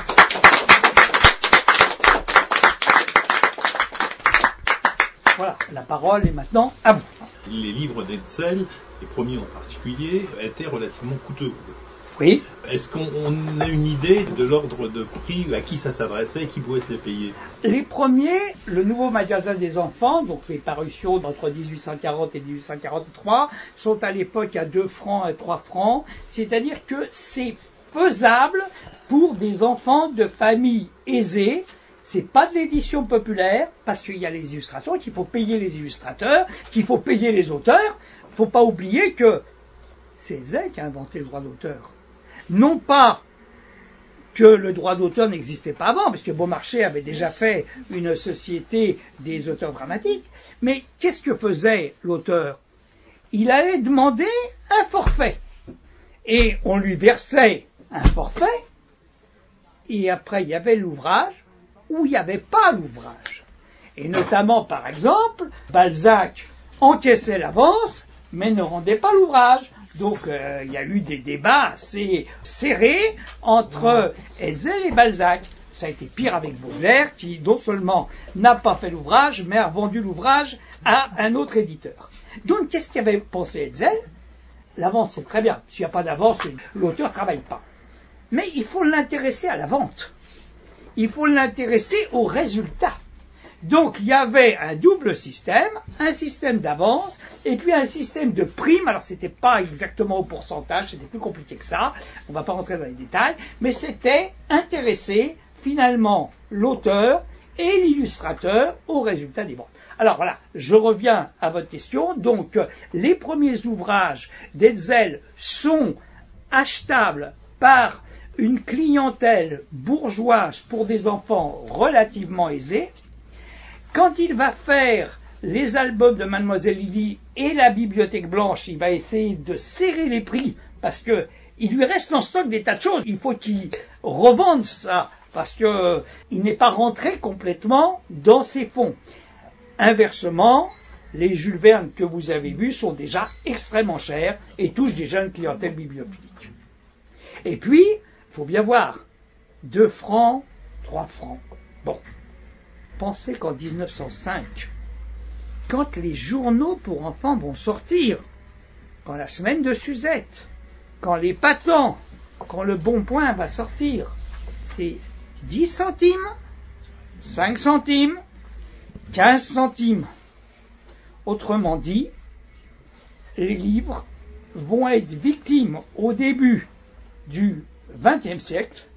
Voilà, la parole est maintenant à vous. Les livres d'Hetzel, les premiers en particulier, étaient relativement coûteux. Oui. Est-ce qu'on a une idée de l'ordre de prix, à qui ça s'adressait et qui pouvait se les payer? Les premiers, le nouveau magasin des enfants, donc les parutions entre dix-huit cent quarante et dix-huit cent quarante-trois, sont à l'époque à deux francs et trois francs, c'est-à-dire que c'est faisable pour des enfants de familles aisées. C'est pas de l'édition populaire, parce qu'il y a les illustrations, qu'il faut payer les illustrateurs, qu'il faut payer les auteurs. Il ne faut pas oublier que c'est Hetzel qui a inventé le droit d'auteur. Non pas que le droit d'auteur n'existait pas avant, parce que Beaumarchais avait déjà fait une société des auteurs dramatiques. Mais qu'est-ce que faisait l'auteur? Il allait demander un forfait. Et on lui versait un forfait, et après il y avait l'ouvrage, ou il n'y avait pas l'ouvrage. Et notamment, par exemple, Balzac encaissait l'avance, mais ne rendait pas l'ouvrage. Donc euh, il y a eu des débats assez serrés entre Hetzel et Balzac. Ça a été pire avec Baudelaire, qui non seulement n'a pas fait l'ouvrage, mais a vendu l'ouvrage à un autre éditeur. Donc qu'est-ce qu'avait pensé Hetzel? L'avance, c'est très bien. S'il n'y a pas d'avance, l'auteur ne travaille pas. Mais il faut l'intéresser à la vente. Il faut l'intéresser au résultat. Donc il y avait un double système, un système d'avance et puis un système de prime. Alors c'était pas exactement au pourcentage, c'était plus compliqué que ça, on ne va pas rentrer dans les détails, mais c'était intéresser finalement l'auteur et l'illustrateur au résultat des ventes. Alors voilà, je reviens à votre question. Donc les premiers ouvrages d'Hetzel sont achetables par une clientèle bourgeoise pour des enfants relativement aisés. Quand il va faire les albums de Mademoiselle Lily et la Bibliothèque Blanche, il va essayer de serrer les prix parce que il lui reste en stock des tas de choses. Il faut qu'il revende ça parce que euh, il n'est pas rentré complètement dans ses fonds. Inversement, les Jules Verne que vous avez vus sont déjà extrêmement chers et touchent déjà une clientèle bibliophilique. Et puis, il faut bien voir, deux francs, trois francs. Bon. Pensez qu'en dix-neuf cent cinq, quand les journaux pour enfants vont sortir, quand la semaine de Suzette, quand les Patents, quand le Bon Point va sortir, c'est dix centimes, cinq centimes, quinze centimes. Autrement dit, les livres vont être victimes au début du vingtième siècle,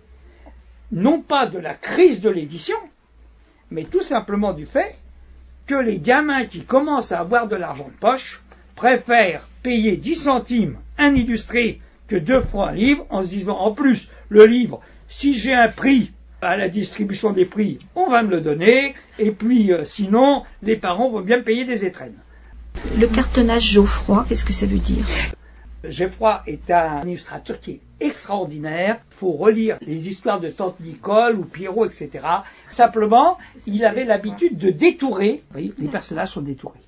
non pas de la crise de l'édition, mais tout simplement du fait que les gamins qui commencent à avoir de l'argent de poche préfèrent payer dix centimes un illustré que deux francs un livre, en se disant en plus, le livre, si j'ai un prix à la distribution des prix, on va me le donner, et puis euh, sinon, les parents vont bien me payer des étrennes. Le cartonnage Geoffroy, qu'est-ce que ça veut dire? Geoffroy est un illustrateur qui est extraordinaire. Il faut relire les histoires de Tante Nicole ou Pierrot, et cetera. Simplement, il avait l'habitude de détourer. Vous voyez, les personnages sont détourés.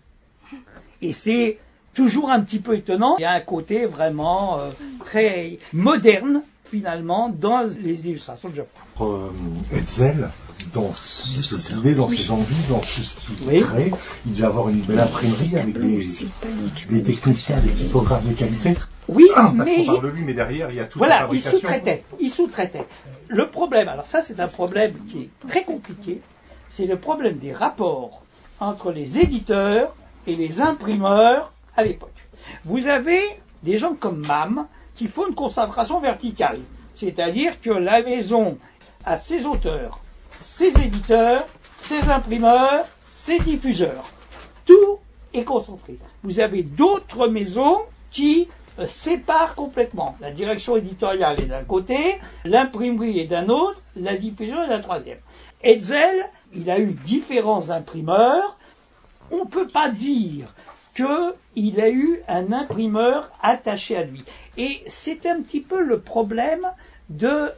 Et c'est toujours un petit peu étonnant. Il y a un côté vraiment euh, très moderne, finalement, dans les illustrations de Geoffroy. Euh, Hetzel, dans ses idées, dans ses envies, dans tout ce qu'il oui. crée, il devait avoir une belle imprimerie avec des, des techniciens, des typographes de qualité. Oui, ah, mais... Parce qu'on parle de lui, mais derrière, il y a toute voilà, la fabrication. il sous-traitait. Il sous-traitait. Le problème, alors ça c'est un problème qui est très compliqué, c'est le problème des rapports entre les éditeurs et les imprimeurs à l'époque. Vous avez des gens comme Mam qui font une concentration verticale. C'est-à-dire que la maison a ses auteurs, ses éditeurs, ses imprimeurs, ses diffuseurs. Tout est concentré. Vous avez d'autres maisons qui euh, séparent complètement. La direction éditoriale est d'un côté, l'imprimerie est d'un autre, la diffusion est d'un troisième. Hetzel, il a eu différents imprimeurs. On ne peut pas dire qu'il a eu un imprimeur attaché à lui. Et c'est un petit peu le problème de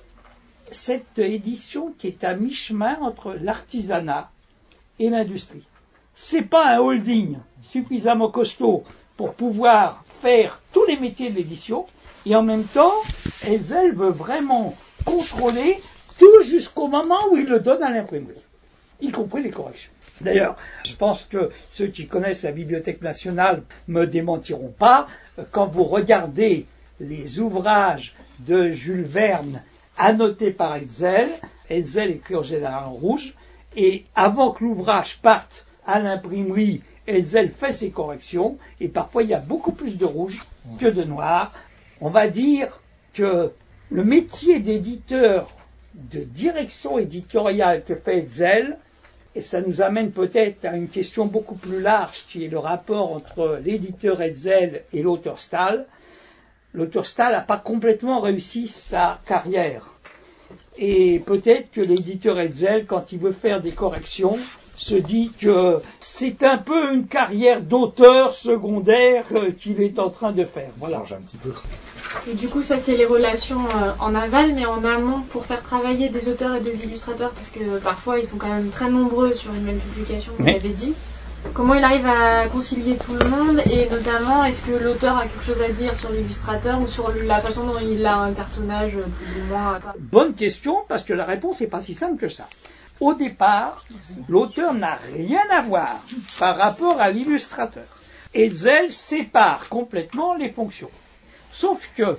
cette édition qui est à mi-chemin entre l'artisanat et l'industrie. C'est pas un holding suffisamment costaud pour pouvoir faire tous les métiers de l'édition, et en même temps, Hetzel veut vraiment contrôler tout jusqu'au moment où il le donne à l'imprimerie, y compris les corrections. D'ailleurs, je pense que ceux qui connaissent la Bibliothèque nationale me démentiront pas. Quand vous regardez les ouvrages de Jules Verne annotés par Hetzel, Hetzel écrit en général en rouge, et avant que l'ouvrage parte à l'imprimerie, Hetzel fait ses corrections, et parfois il y a beaucoup plus de rouge que de noir. On va dire que le métier d'éditeur, de direction éditoriale que fait Hetzel, et ça nous amène peut-être à une question beaucoup plus large qui est le rapport entre l'éditeur Hetzel et l'auteur Stahl. L'auteur Stahl n'a pas complètement réussi sa carrière. Et peut-être que l'éditeur Hetzel, quand il veut faire des corrections, se dit que c'est un peu une carrière d'auteur secondaire qu'il est en train de faire. Voilà. Change un petit peu. Et du coup, ça, c'est les relations euh, en aval, mais en amont, pour faire travailler des auteurs et des illustrateurs, parce que euh, parfois, ils sont quand même très nombreux sur une même publication, vous oui. l'avez dit. Comment il arrive à concilier tout le monde, et notamment, est-ce que l'auteur a quelque chose à dire sur l'illustrateur ou sur la façon dont il a un cartonnage plus ou moins... Bonne question, parce que la réponse n'est pas si simple que ça. Au départ, l'auteur n'a rien à voir par rapport à l'illustrateur. Hetzel sépare complètement les fonctions. Sauf que,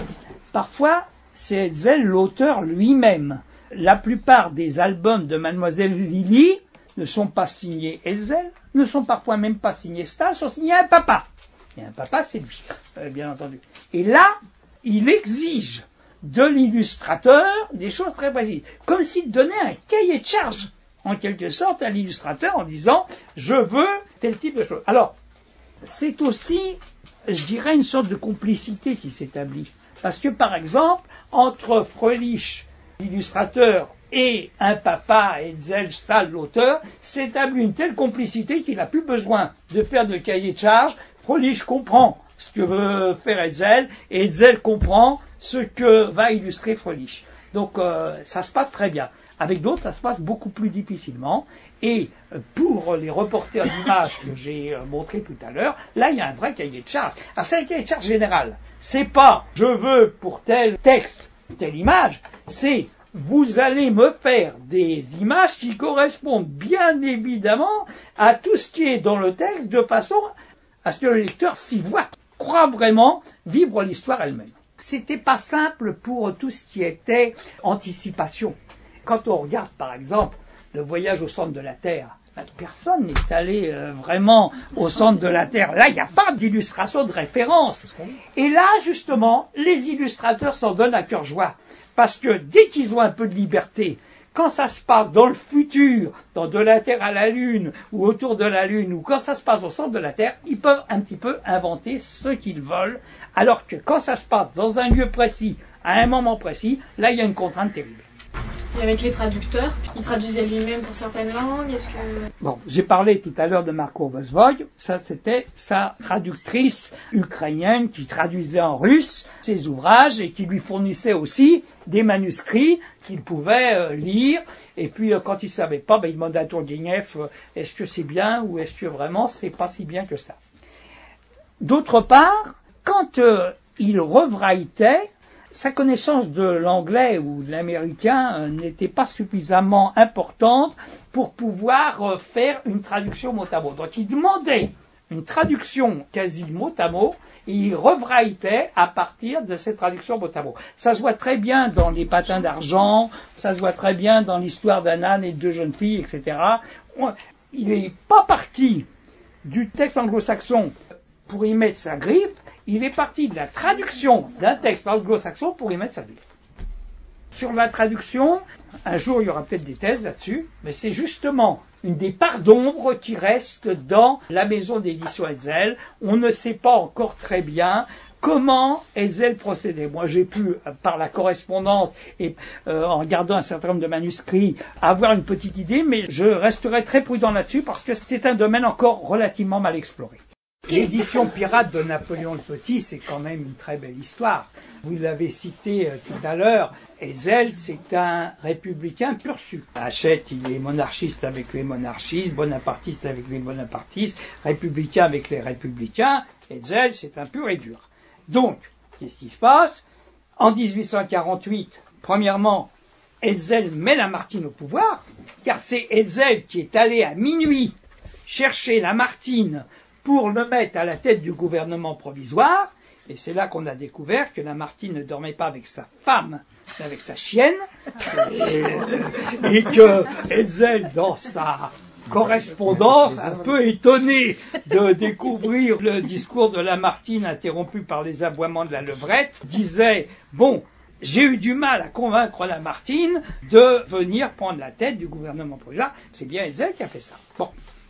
parfois, c'est Hetzel l'auteur lui-même. La plupart des albums de Mademoiselle Lily ne sont pas signés Hetzel, ne sont parfois même pas signés Stahl, sont signés un papa. Et un papa, c'est lui, euh, bien entendu. Et là, il exige de l'illustrateur des choses très précises, comme s'il donnait un cahier de charge, en quelque sorte, à l'illustrateur en disant « je veux tel type de choses ». Alors, c'est aussi, je dirais, une sorte de complicité qui s'établit. Parce que, par exemple, entre Fröhlich, l'illustrateur, et un papa, Hetzel, Stahl, l'auteur, s'établit une telle complicité qu'il n'a plus besoin de faire de cahier de charge. Fröhlich comprend ce que veut faire Hetzel, et Hetzel comprend ce que va illustrer Fröhlich. Donc euh, ça se passe très bien. Avec d'autres, ça se passe beaucoup plus difficilement. Et pour les reporters d'images que j'ai euh, montré tout à l'heure, là il y a un vrai cahier de charge. Alors c'est un cahier de charge général. C'est pas je veux pour tel texte, telle image, c'est vous allez me faire des images qui correspondent bien évidemment à tout ce qui est dans le texte de façon à ce que le lecteur s'y voit, croit vraiment vivre l'histoire elle-même. C'était pas simple pour tout ce qui était anticipation. Quand on regarde par exemple le voyage au centre de la Terre, personne n'est allé euh, vraiment au centre de la Terre. Là, il n'y a pas d'illustration de référence. Et là, justement, les illustrateurs s'en donnent à cœur joie. Parce que dès qu'ils ont un peu de liberté, quand ça se passe dans le futur, dans de la Terre à la Lune, ou autour de la Lune, ou quand ça se passe au centre de la Terre, ils peuvent un petit peu inventer ce qu'ils veulent, alors que quand ça se passe dans un lieu précis, à un moment précis, là il y a une contrainte terrible. Et avec les traducteurs, il traduisait lui-même pour certaines langues, est-ce que... Bon, j'ai parlé tout à l'heure de Marco Vozvoy, ça c'était sa traductrice ukrainienne qui traduisait en russe ses ouvrages et qui lui fournissait aussi des manuscrits qu'il pouvait euh, lire, et puis euh, quand il savait pas, ben, il demandait à Tourguenieff, euh, est-ce que c'est bien ou est-ce que vraiment c'est pas si bien que ça. D'autre part, quand euh, il revraitait, sa connaissance de l'anglais ou de l'américain euh, n'était pas suffisamment importante pour pouvoir euh, faire une traduction mot à mot. Donc il demandait une traduction quasi mot à mot et il revraitait à partir de cette traduction mot à mot. Ça se voit très bien dans Les Patins d'argent, ça se voit très bien dans l'histoire d'un âne et de deux jeunes filles, et cetera. Il n'est pas parti du texte anglo-saxon pour y mettre sa griffe, il est parti de la traduction d'un texte anglo-saxon pour y mettre sa griffe. Sur la traduction, un jour il y aura peut-être des thèses là-dessus, mais c'est justement une des parts d'ombre qui reste dans la maison d'édition Hetzel. On ne sait pas encore très bien comment Hetzel procédait. Moi j'ai pu, par la correspondance et euh, en regardant un certain nombre de manuscrits, avoir une petite idée, mais je resterai très prudent là-dessus parce que c'est un domaine encore relativement mal exploré. L'édition pirate de Napoléon le Petit, c'est quand même une très belle histoire. Vous l'avez cité euh, tout à l'heure, Hetzel, c'est un républicain pur sucre. Hachette, il est monarchiste avec les monarchistes, bonapartiste avec les bonapartistes, républicain avec les républicains. Hetzel, c'est un pur et dur. Donc, qu'est-ce qui se passe? En dix-huit cent quarante-huit, premièrement, Hetzel met Lamartine au pouvoir, car c'est Hetzel qui est allé à minuit chercher Lamartine pour le mettre à la tête du gouvernement provisoire, et c'est là qu'on a découvert que Lamartine ne dormait pas avec sa femme, mais avec sa chienne, et, et que Hetzel, dans sa correspondance, un peu étonné de découvrir le discours de Lamartine interrompu par les aboiements de la levrette, disait « Bon, j'ai eu du mal à convaincre Lamartine de venir prendre la tête du gouvernement provisoire. » C'est bien Hetzel qui a fait ça. Bon.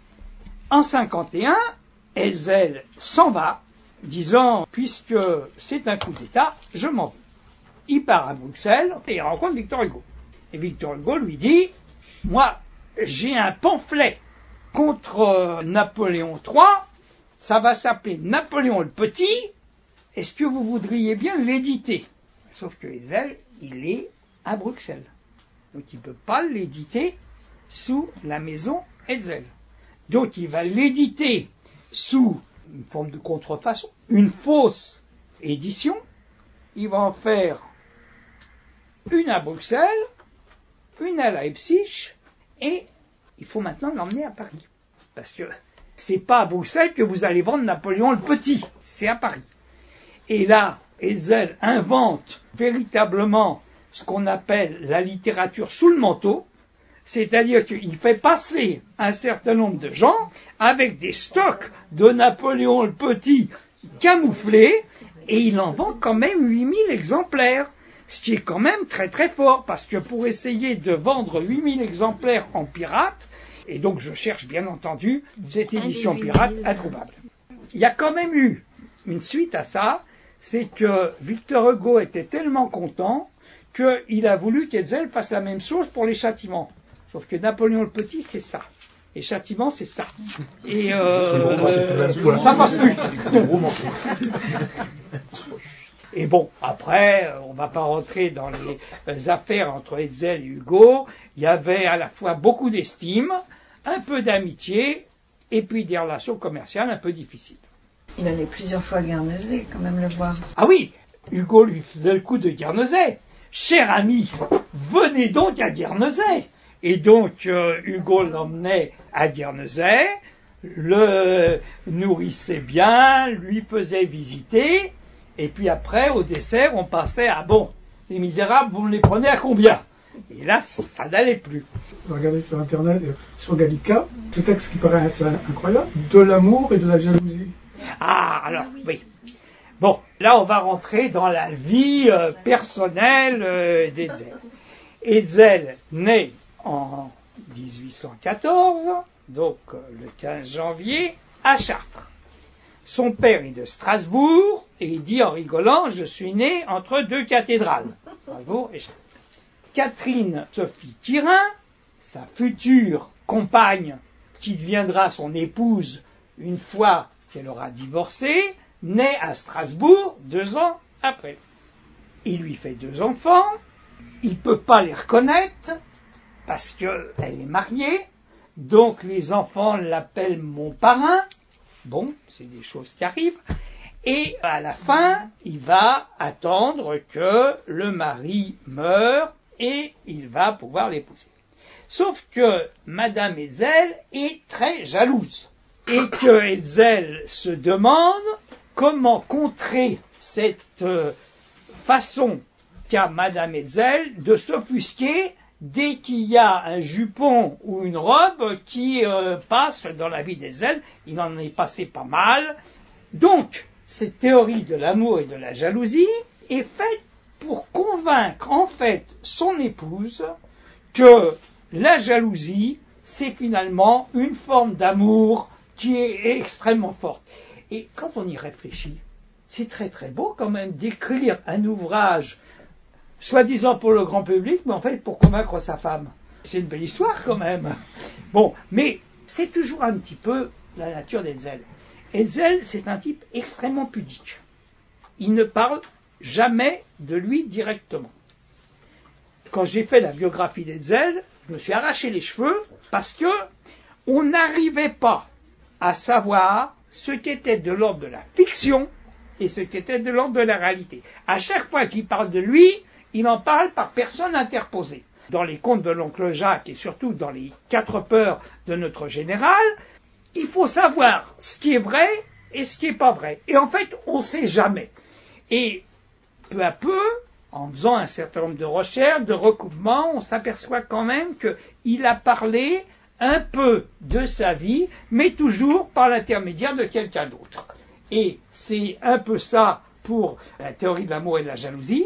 En cinquante et un, Hetzel s'en va, disant, puisque c'est un coup d'État, je m'en vais. il part à Bruxelles et il rencontre Victor Hugo. Et Victor Hugo lui dit, moi, j'ai un pamphlet contre euh, Napoléon trois, ça va s'appeler Napoléon le Petit, est-ce que vous voudriez bien l'éditer? Sauf que Hetzel, il est à Bruxelles. Donc il ne peut pas l'éditer sous la maison Hetzel. Donc il va l'éditer sous une forme de contrefaçon, une fausse édition. Il va en faire une à Bruxelles, une à Leipzig, et il faut maintenant l'emmener à Paris. Parce que c'est pas à Bruxelles que vous allez vendre Napoléon le Petit, c'est à Paris. Et là, Hetzel invente véritablement ce qu'on appelle la littérature sous le manteau, c'est-à-dire qu'il fait passer un certain nombre de gens avec des stocks de Napoléon le Petit camouflés, et il en vend quand même huit mille exemplaires, ce qui est quand même très très fort, parce que pour essayer de vendre huit mille exemplaires en pirate, et donc je cherche bien entendu cette édition pirate introuvable. Il y a quand même eu une suite à ça, c'est que Victor Hugo était tellement content qu'il a voulu qu'Hetzel fasse la même chose pour les châtiments. Sauf que Napoléon le Petit, c'est ça. Et châtiment, c'est ça. Et euh, ça passe plus. Et bon, après, on ne va pas rentrer dans les affaires entre Hetzel et Hugo. Il y avait à la fois beaucoup d'estime, un peu d'amitié, et puis des relations commerciales un peu difficiles. Il allait plusieurs fois à Guernesey, quand même, le voir. Ah oui, Hugo lui faisait le coup de Guernesey. Cher ami, venez donc à Guernesey. Et donc, euh, Hugo l'emmenait à Guernesey, le nourrissait bien, lui faisait visiter, et puis après, au dessert, on passait à, bon, les Misérables, vous me les prenez à combien? Et là, ça n'allait plus. Regardez sur Internet, sur Gallica, ce texte qui paraît assez incroyable, de l'amour et de la jalousie. Ah, alors, oui. Bon, là, on va rentrer dans la vie euh, personnelle euh, d'Hetzel. Hetzel naît en dix-huit cent quatorze, donc euh, le quinze janvier, à Chartres. Son père est de Strasbourg, et il dit en rigolant, je suis né entre deux cathédrales, Strasbourg et Chartres. Catherine Sophie Thirin, sa future compagne, qui deviendra son épouse une fois qu'elle aura divorcé, naît à Strasbourg deux ans après. Il lui fait deux enfants, il ne peut pas les reconnaître, parce qu'elle est mariée, donc les enfants l'appellent mon parrain. Bon, c'est des choses qui arrivent. Et à la fin, il va attendre que le mari meure et il va pouvoir l'épouser. Sauf que Madame Hetzel est très jalouse. Et que Hetzel se demande comment contrer cette euh, façon qu'a Madame Hetzel de s'offusquer dès qu'il y a un jupon ou une robe qui euh, passe dans la vie d'Hetzel. Il en est passé pas mal. Donc, cette théorie de l'amour et de la jalousie est faite pour convaincre en fait son épouse que la jalousie, c'est finalement une forme d'amour qui est extrêmement forte. Et quand on y réfléchit, c'est très très beau quand même d'écrire un ouvrage soi-disant pour le grand public, mais en fait pour convaincre sa femme. C'est une belle histoire quand même. Bon, mais c'est toujours un petit peu la nature d'Hetzel. Hetzel, c'est un type extrêmement pudique. Il ne parle jamais de lui directement. Quand j'ai fait la biographie d'Hetzel, je me suis arraché les cheveux parce que on n'arrivait pas à savoir ce qui était de l'ordre de la fiction et ce qui était de l'ordre de la réalité. À chaque fois qu'il parle de lui, il en parle par personne interposée. Dans les contes de l'oncle Jacques et surtout dans les quatre peurs de notre général, il faut savoir ce qui est vrai et ce qui n'est pas vrai. Et en fait, on ne sait jamais. Et peu à peu, en faisant un certain nombre de recherches, de recouvrements, on s'aperçoit quand même qu'il a parlé un peu de sa vie, mais toujours par l'intermédiaire de quelqu'un d'autre. Et c'est un peu ça pour la théorie de l'amour et de la jalousie.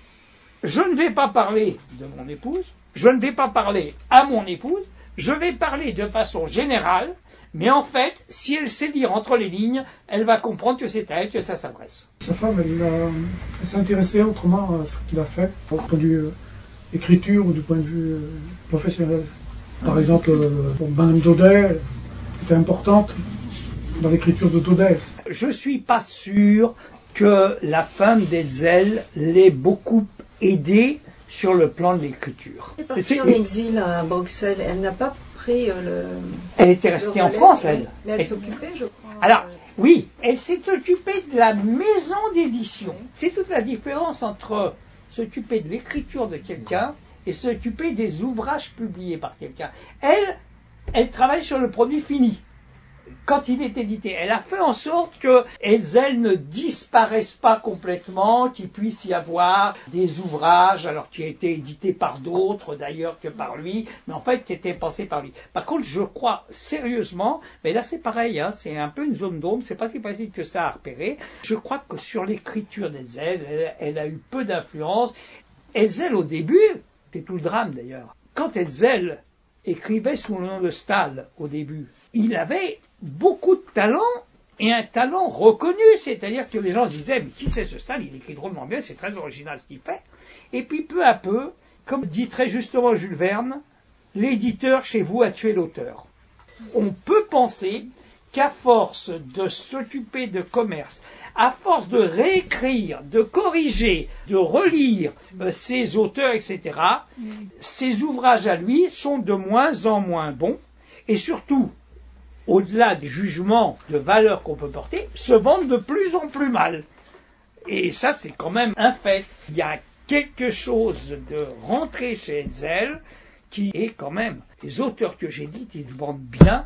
Je ne vais pas parler de mon épouse, je ne vais pas parler à mon épouse, je vais parler de façon générale Mais en fait, si elle sait lire entre les lignes, elle va comprendre que c'est à elle que ça s'adresse. Sa femme, elle, a, elle s'est intéressée autrement à ce qu'il a fait, au point de vue euh, écriture ou du point de vue euh, professionnel. Par exemple, euh, Madame Daudet était importante dans l'écriture de Daudet. Je ne suis pas sûr que la femme d'Hetzel l'ait beaucoup aidée sur le plan de l'écriture. Elle est partie en exil à Bruxelles, elle n'a pas pris euh, le... Elle était restée en France, elle. Mais elle elle... s'occupait, je crois. Alors, oui, elle s'est occupée de la maison d'édition. C'est toute la différence entre s'occuper de l'écriture de quelqu'un et s'occuper des ouvrages publiés par quelqu'un. Elle, elle travaille sur le produit fini. Quand il est édité, elle a fait en sorte que Hetzel ne disparaisse pas complètement, qu'il puisse y avoir des ouvrages, alors qui ont été édités par d'autres d'ailleurs que par lui, mais en fait qui étaient pensés par lui. Par contre, je crois sérieusement, mais là c'est pareil, hein, c'est un peu une zone d'ombre, c'est pas si facile que ça à repérer. Je crois que sur l'écriture d'Hetzel, elle, elle a eu peu d'influence. Hetzel au début, c'est tout le drame d'ailleurs. Quand Hetzel écrivait sous le nom de Stahl au début, il avait beaucoup de talent et un talent reconnu, c'est-à-dire que les gens se disaient mais qui c'est ce Stahl, il écrit drôlement bien, c'est très original ce qu'il fait. Et puis peu à peu, comme dit très justement Jules Verne, l'éditeur chez vous a tué l'auteur. On peut penser qu'à force de s'occuper de commerce, à force de réécrire, de corriger, de relire euh, ses auteurs, et cetera, mmh. ses ouvrages à lui sont de moins en moins bons et surtout, au-delà des jugements de valeur qu'on peut porter, se vendent de plus en plus mal. Et ça, c'est quand même un fait. Il y a quelque chose de rentré chez Hetzel qui est quand même, les auteurs que j'édite, ils se vendent bien,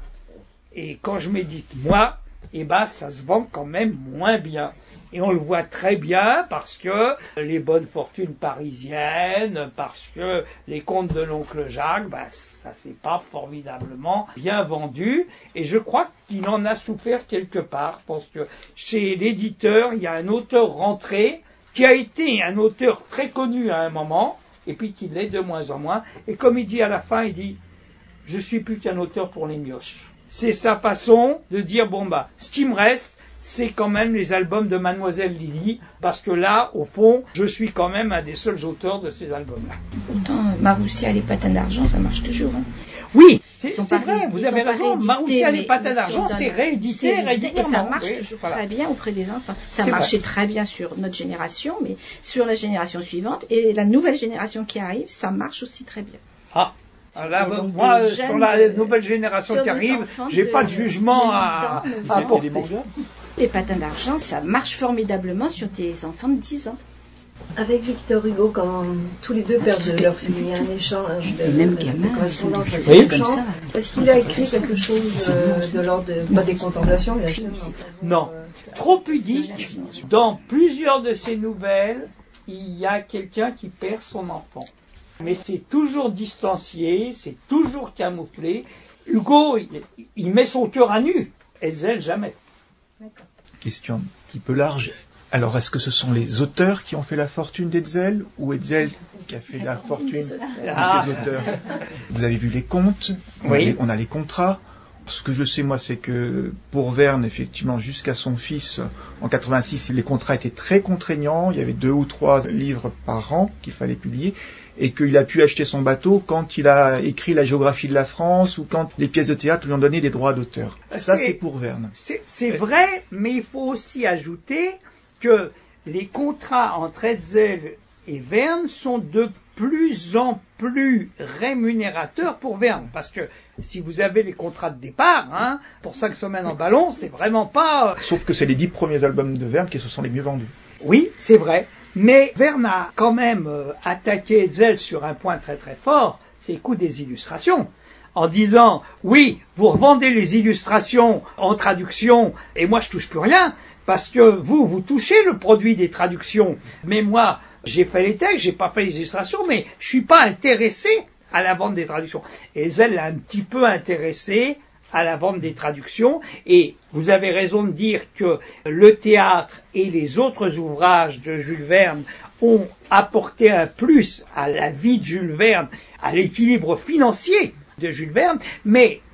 et quand je m'édite moi, eh ben, ça se vend quand même moins bien. Et on le voit très bien parce que les bonnes fortunes parisiennes, parce que les contes de l'oncle Jacques, ben, ça s'est pas formidablement bien vendu. Et je crois qu'il en a souffert quelque part. Je pense que chez l'éditeur, il y a un auteur rentré qui a été un auteur très connu à un moment, et puis qui l'est de moins en moins. Et comme il dit à la fin, il dit « Je suis plus qu'un auteur pour les mioches ». C'est sa façon de dire, bon bah, ce qui me reste, c'est quand même les albums de Mademoiselle Lily, parce que là, au fond, je suis quand même un des seuls auteurs de ces albums-là. Pourtant, Maroussia et les patins d'argent, ça marche toujours. Hein. Oui, c'est, c'est vrai, vous avez raison, Maroussia et les patins d'argent, c'est réédité, régulièrement. Et ça marche oui, toujours voilà. très bien auprès des enfants. Ça c'est marchait vrai. très bien sur notre génération, mais sur la génération suivante, et la nouvelle génération qui arrive, ça marche aussi très bien. Ah. Là, moi, sur la nouvelle génération qui arrive, j'ai de, pas de jugement à apporter. Les patins d'argent, ça marche formidablement sur des enfants de dix ans. Avec Victor Hugo, quand tous les deux perdent leur fille, il y a un échange de, même de, gamin, de correspondance assez oui. touchant. Est-ce qu'il a écrit quelque chose euh, de l'ordre de, pas des contemplations, bien sûr. Non. Trop pudique, dans plusieurs de ses nouvelles, il y a quelqu'un qui perd son enfant. Mais c'est toujours distancié, c'est toujours camouflé. Hugo, il, il met son cœur à nu. Hetzel, jamais. D'accord. Question un petit peu large. Alors, est-ce que ce sont les auteurs qui ont fait la fortune d'Hetzel ou Hetzel qui a fait la fortune de ah. ses auteurs? Vous avez vu les comptes, on, oui. a les, on a les contrats. Ce que je sais, moi, c'est que pour Verne, effectivement, jusqu'à son fils, en quatre-vingt-six, les contrats étaient très contraignants. Il y avait deux ou trois livres par an qu'il fallait publier. Et qu'il a pu acheter son bateau quand il a écrit la géographie de la France ou quand les pièces de théâtre lui ont donné des droits d'auteur. Ça, c'est, c'est pour Verne. C'est, c'est vrai, mais il faut aussi ajouter que les contrats entre Hetzel et Verne sont de plus en plus rémunérateurs pour Verne. Parce que si vous avez les contrats de départ, hein, pour cinq semaines en ballon, c'est vraiment pas... Sauf que c'est les dix premiers albums de Verne qui se sont les mieux vendus. Oui, c'est vrai. Mais Verne a quand même euh, attaqué Hetzel sur un point très très fort, c'est le coût des illustrations. En disant, oui, vous revendez les illustrations en traduction, et moi je touche plus rien, parce que vous, vous touchez le produit des traductions. Mais moi, j'ai fait les textes, j'ai pas fait les illustrations, mais je suis pas intéressé à la vente des traductions. Et Hetzel l'a un petit peu intéressé à la vente des traductions, et vous avez raison de dire que le théâtre et les autres ouvrages de Jules Verne ont apporté un plus à la vie de Jules Verne, à l'équilibre financier de Jules Verne, mais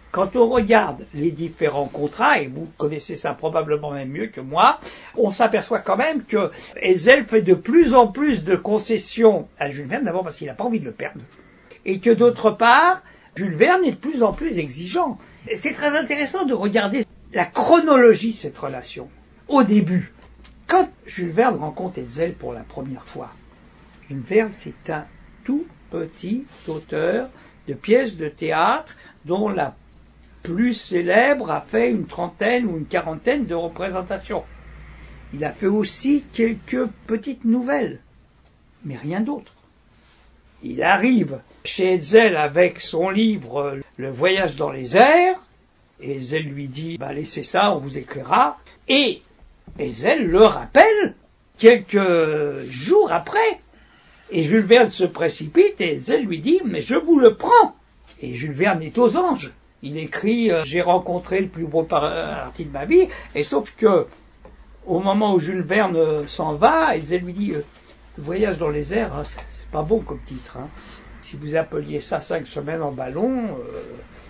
quand on regarde les différents contrats, et vous connaissez ça probablement même mieux que moi, on s'aperçoit quand même que Hetzel fait de plus en plus de concessions à Jules Verne, d'abord parce qu'il n'a pas envie de le perdre, et que d'autre part, Jules Verne est de plus en plus exigeant. Et c'est très intéressant de regarder la chronologie de cette relation. Au début, quand Jules Verne rencontre Hetzel pour la première fois, Jules Verne, c'est un tout petit auteur de pièces de théâtre dont la plus célèbre a fait une trentaine ou une quarantaine de représentations. Il a fait aussi quelques petites nouvelles, mais rien d'autre. Il arrive chez Hetzel avec son livre « Le voyage dans les airs », et Hetzel lui dit bah, « laissez ça, on vous écrira ». Et Hetzel le rappelle quelques jours après. Et Jules Verne se précipite et Hetzel lui dit « mais je vous le prends ». Et Jules Verne est aux anges. Il écrit euh, « J'ai rencontré le plus beau parti de ma vie », et sauf que, au moment où Jules Verne euh, s'en va, Hetzel lui dit euh, « Le voyage dans les airs, hein, c'est, c'est pas bon comme titre. Hein. Si vous appeliez ça cinq semaines en ballon, euh,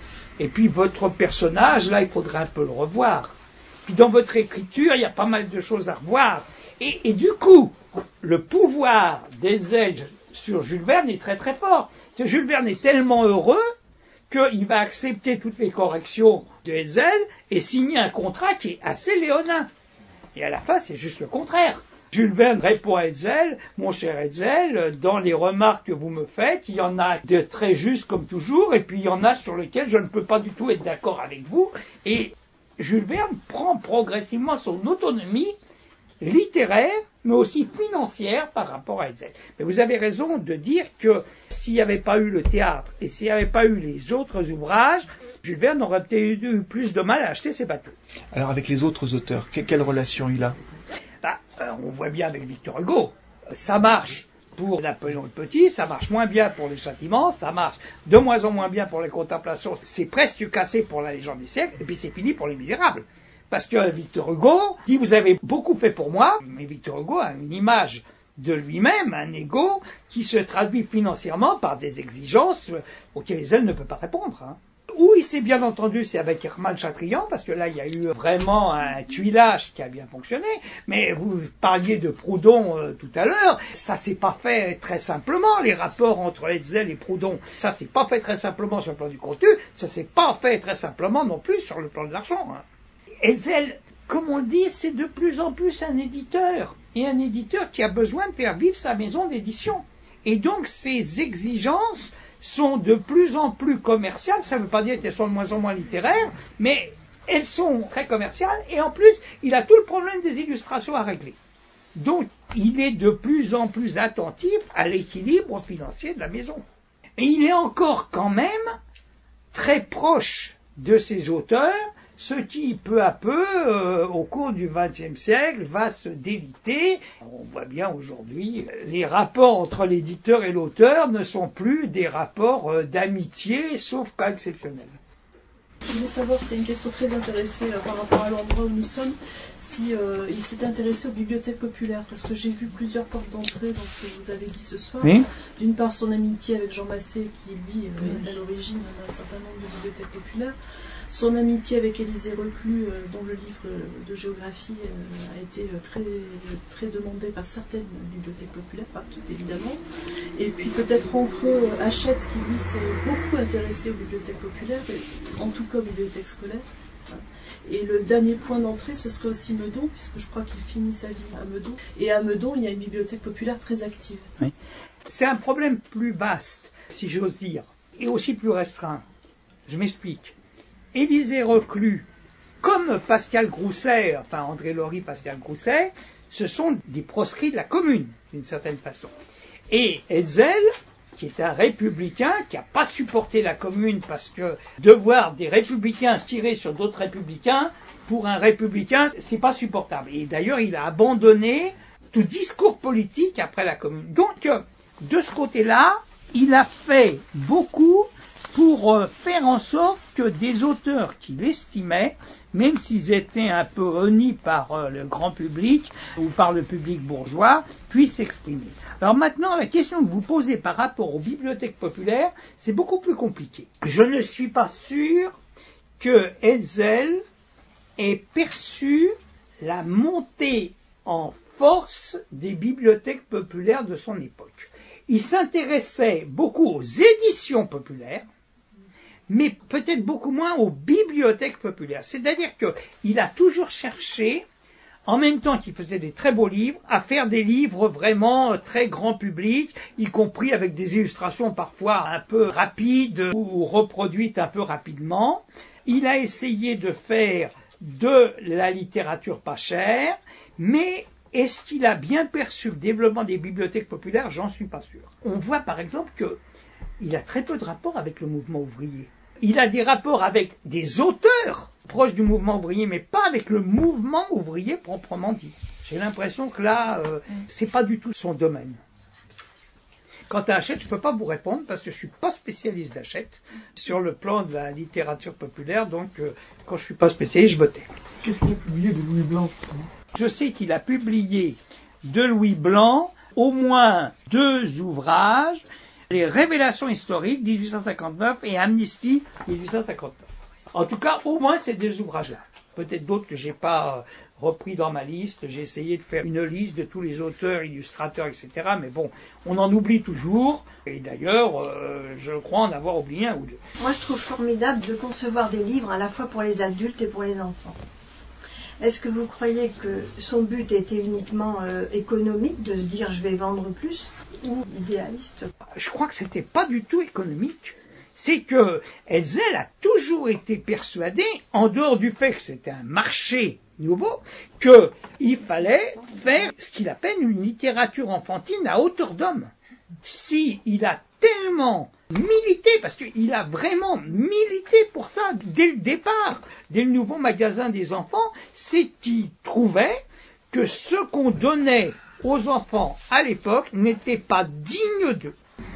et puis votre personnage, là, il faudrait un peu le revoir. Puis dans votre écriture, il y a pas mal de choses à revoir. Et, et du coup, le pouvoir d'Hetzel sur Jules Verne est très très fort. Que Jules Verne est tellement heureux qu'il va accepter toutes les corrections de Hetzel et signer un contrat qui est assez léonin. Et à la fin, c'est juste le contraire. Jules Verne répond à Hetzel, mon cher Hetzel, dans les remarques que vous me faites, il y en a de très justes comme toujours, et puis il y en a sur lesquelles je ne peux pas du tout être d'accord avec vous. Et Jules Verne prend progressivement son autonomie littéraire, mais aussi financière par rapport à Hetzel. Mais vous avez raison de dire que s'il n'y avait pas eu le théâtre et s'il n'y avait pas eu les autres ouvrages, Jules Verne aurait peut-être eu plus de mal à acheter ses bateaux. Alors avec les autres auteurs, que, quelle relation il a? bah, euh, On voit bien avec Victor Hugo, ça marche pour Napoléon le Petit, ça marche moins bien pour les châtiments, ça marche de moins en moins bien pour les contemplations, c'est presque cassé pour la légende des siècles, et puis c'est fini pour les Misérables. Parce que Victor Hugo dit « vous avez beaucoup fait pour moi », mais Victor Hugo a une image de lui-même, un ego, qui se traduit financièrement par des exigences auxquelles Hetzel ne peut pas répondre. Hein. Où il s'est bien entendu, c'est avec Hermann Chatrian, parce que là, il y a eu vraiment un tuilage qui a bien fonctionné, mais vous parliez de Proudhon euh, tout à l'heure, ça s'est pas fait très simplement, les rapports entre Hetzel et Proudhon, ça s'est pas fait très simplement sur le plan du contenu, ça s'est pas fait très simplement non plus sur le plan de l'argent. Hein. Hetzel, comme on le dit, c'est de plus en plus un éditeur, et un éditeur qui a besoin de faire vivre sa maison d'édition. Et donc ses exigences sont de plus en plus commerciales, ça ne veut pas dire qu'elles sont de moins en moins littéraires, mais elles sont très commerciales, et en plus, il a tout le problème des illustrations à régler. Donc, il est de plus en plus attentif à l'équilibre financier de la maison. Et il est encore quand même très proche de ses auteurs, ce qui, peu à peu, euh, au cours du vingtième siècle, va se déliter. On voit bien aujourd'hui, les rapports entre l'éditeur et l'auteur ne sont plus des rapports euh, d'amitié, sauf cas exceptionnels. Je voulais savoir, c'est une question très intéressée euh, par rapport à l'endroit où nous sommes, si euh, il s'était intéressé aux bibliothèques populaires, parce que j'ai vu plusieurs portes d'entrée dans ce que vous avez dit ce soir. Oui. D'une part, son amitié avec Jean Massé, qui lui euh, est à l'origine d'un certain nombre de bibliothèques populaires. Son amitié avec Élisée Reclus, euh, dont le livre de géographie euh, a été très, très demandé par certaines bibliothèques populaires, pas toutes évidemment. Et puis peut-être en creux, euh, Hachette, qui lui s'est beaucoup intéressé aux bibliothèques populaires, et, en tout cas aux bibliothèques scolaires. Et le dernier point d'entrée, ce serait aussi Meudon, puisque je crois qu'il finit sa vie à Meudon. Et à Meudon, il y a une bibliothèque populaire très active. Oui. C'est un problème plus vaste, si j'ose dire, et aussi plus restreint. Je m'explique. Élisée Reclus, comme Pascal Grousset, enfin André Laurie, Pascal Grousset, ce sont des proscrits de la commune, d'une certaine façon. Et Hetzel, qui est un républicain, qui n'a pas supporté la commune parce que de voir des républicains tirer sur d'autres républicains, pour un républicain, c'est pas supportable. Et d'ailleurs, il a abandonné tout discours politique après la commune. Donc, de ce côté-là, il a fait beaucoup pour euh, faire en sorte que des auteurs qu'il estimait, même s'ils étaient un peu honnis par euh, le grand public ou par le public bourgeois, puissent s'exprimer. Alors maintenant, la question que vous posez par rapport aux bibliothèques populaires, c'est beaucoup plus compliqué. Je ne suis pas sûr que Hetzel ait perçu la montée en force des bibliothèques populaires de son époque. Il s'intéressait beaucoup aux éditions populaires, mais peut-être beaucoup moins aux bibliothèques populaires. C'est-à-dire qu'il a toujours cherché, en même temps qu'il faisait des très beaux livres, à faire des livres vraiment très grand public, y compris avec des illustrations parfois un peu rapides ou reproduites un peu rapidement. Il a essayé de faire de la littérature pas chère, mais est-ce qu'il a bien perçu le développement des bibliothèques populaires? J'en suis pas sûr. On voit par exemple qu'il a très peu de rapports avec le mouvement ouvrier. Il a des rapports avec des auteurs proches du mouvement ouvrier, mais pas avec le mouvement ouvrier proprement dit. J'ai l'impression que là, euh, c'est pas du tout son domaine. Quant à Hachette, je ne peux pas vous répondre parce que je ne suis pas spécialiste d'Hachette sur le plan de la littérature populaire, donc euh, quand je ne suis pas spécialiste, je votais. Qu'est-ce qu'il a publié de Louis Blanc? Je sais qu'il a publié de Louis Blanc au moins deux ouvrages, Les Révélations historiques dix-huit cent cinquante-neuf et Amnistie dix-huit cent cinquante-neuf. En tout cas, au moins ces deux ouvrages-là. Peut-être d'autres que je n'ai pas repris dans ma liste. J'ai essayé de faire une liste de tous les auteurs, illustrateurs, et cetera. Mais bon, on en oublie toujours. Et d'ailleurs, euh, je crois en avoir oublié un ou deux. Moi, je trouve formidable de concevoir des livres à la fois pour les adultes et pour les enfants. Est-ce que vous croyez que son but était uniquement euh, économique, de se dire je vais vendre plus, ou idéaliste? Je crois que c'était pas du tout économique. C'est que Hetzel a toujours été persuadé, en dehors du fait que c'était un marché nouveau, qu'il fallait faire ce qu'il appelle une littérature enfantine à hauteur d'homme. Si il a tellement milité, parce qu'il a vraiment milité pour ça dès le départ, dès le nouveau magasin des enfants, c'est qu'il trouvait que ce qu'on donnait aux enfants à l'époque n'était pas digne d'eux.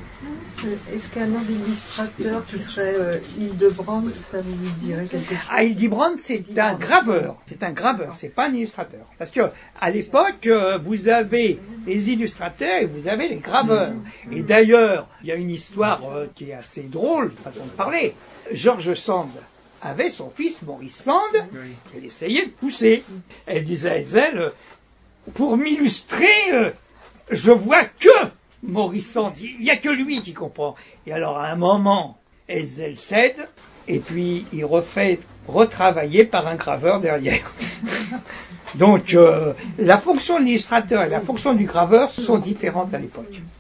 Est-ce qu'un nom d'illustrateur qui serait euh, Hildebrand, ça vous dirait quelque chose? Ah, Hildebrand, c'est un graveur. C'est un graveur, c'est pas un illustrateur. Parce que à l'époque, euh, vous avez les illustrateurs et vous avez les graveurs. Et d'ailleurs, il y a une histoire euh, qui est assez drôle, façon de parler. George Sand avait son fils Maurice Sand, elle essayait de pousser. Elle disait à Hetzel, euh, pour m'illustrer, euh, je vois que Maurice Sand, il n'y a que lui qui comprend. Et alors à un moment, Hetzel cède, et puis il refait retravailler par un graveur derrière. Donc euh, la fonction de l'illustrateur et la fonction du graveur sont différentes à l'époque.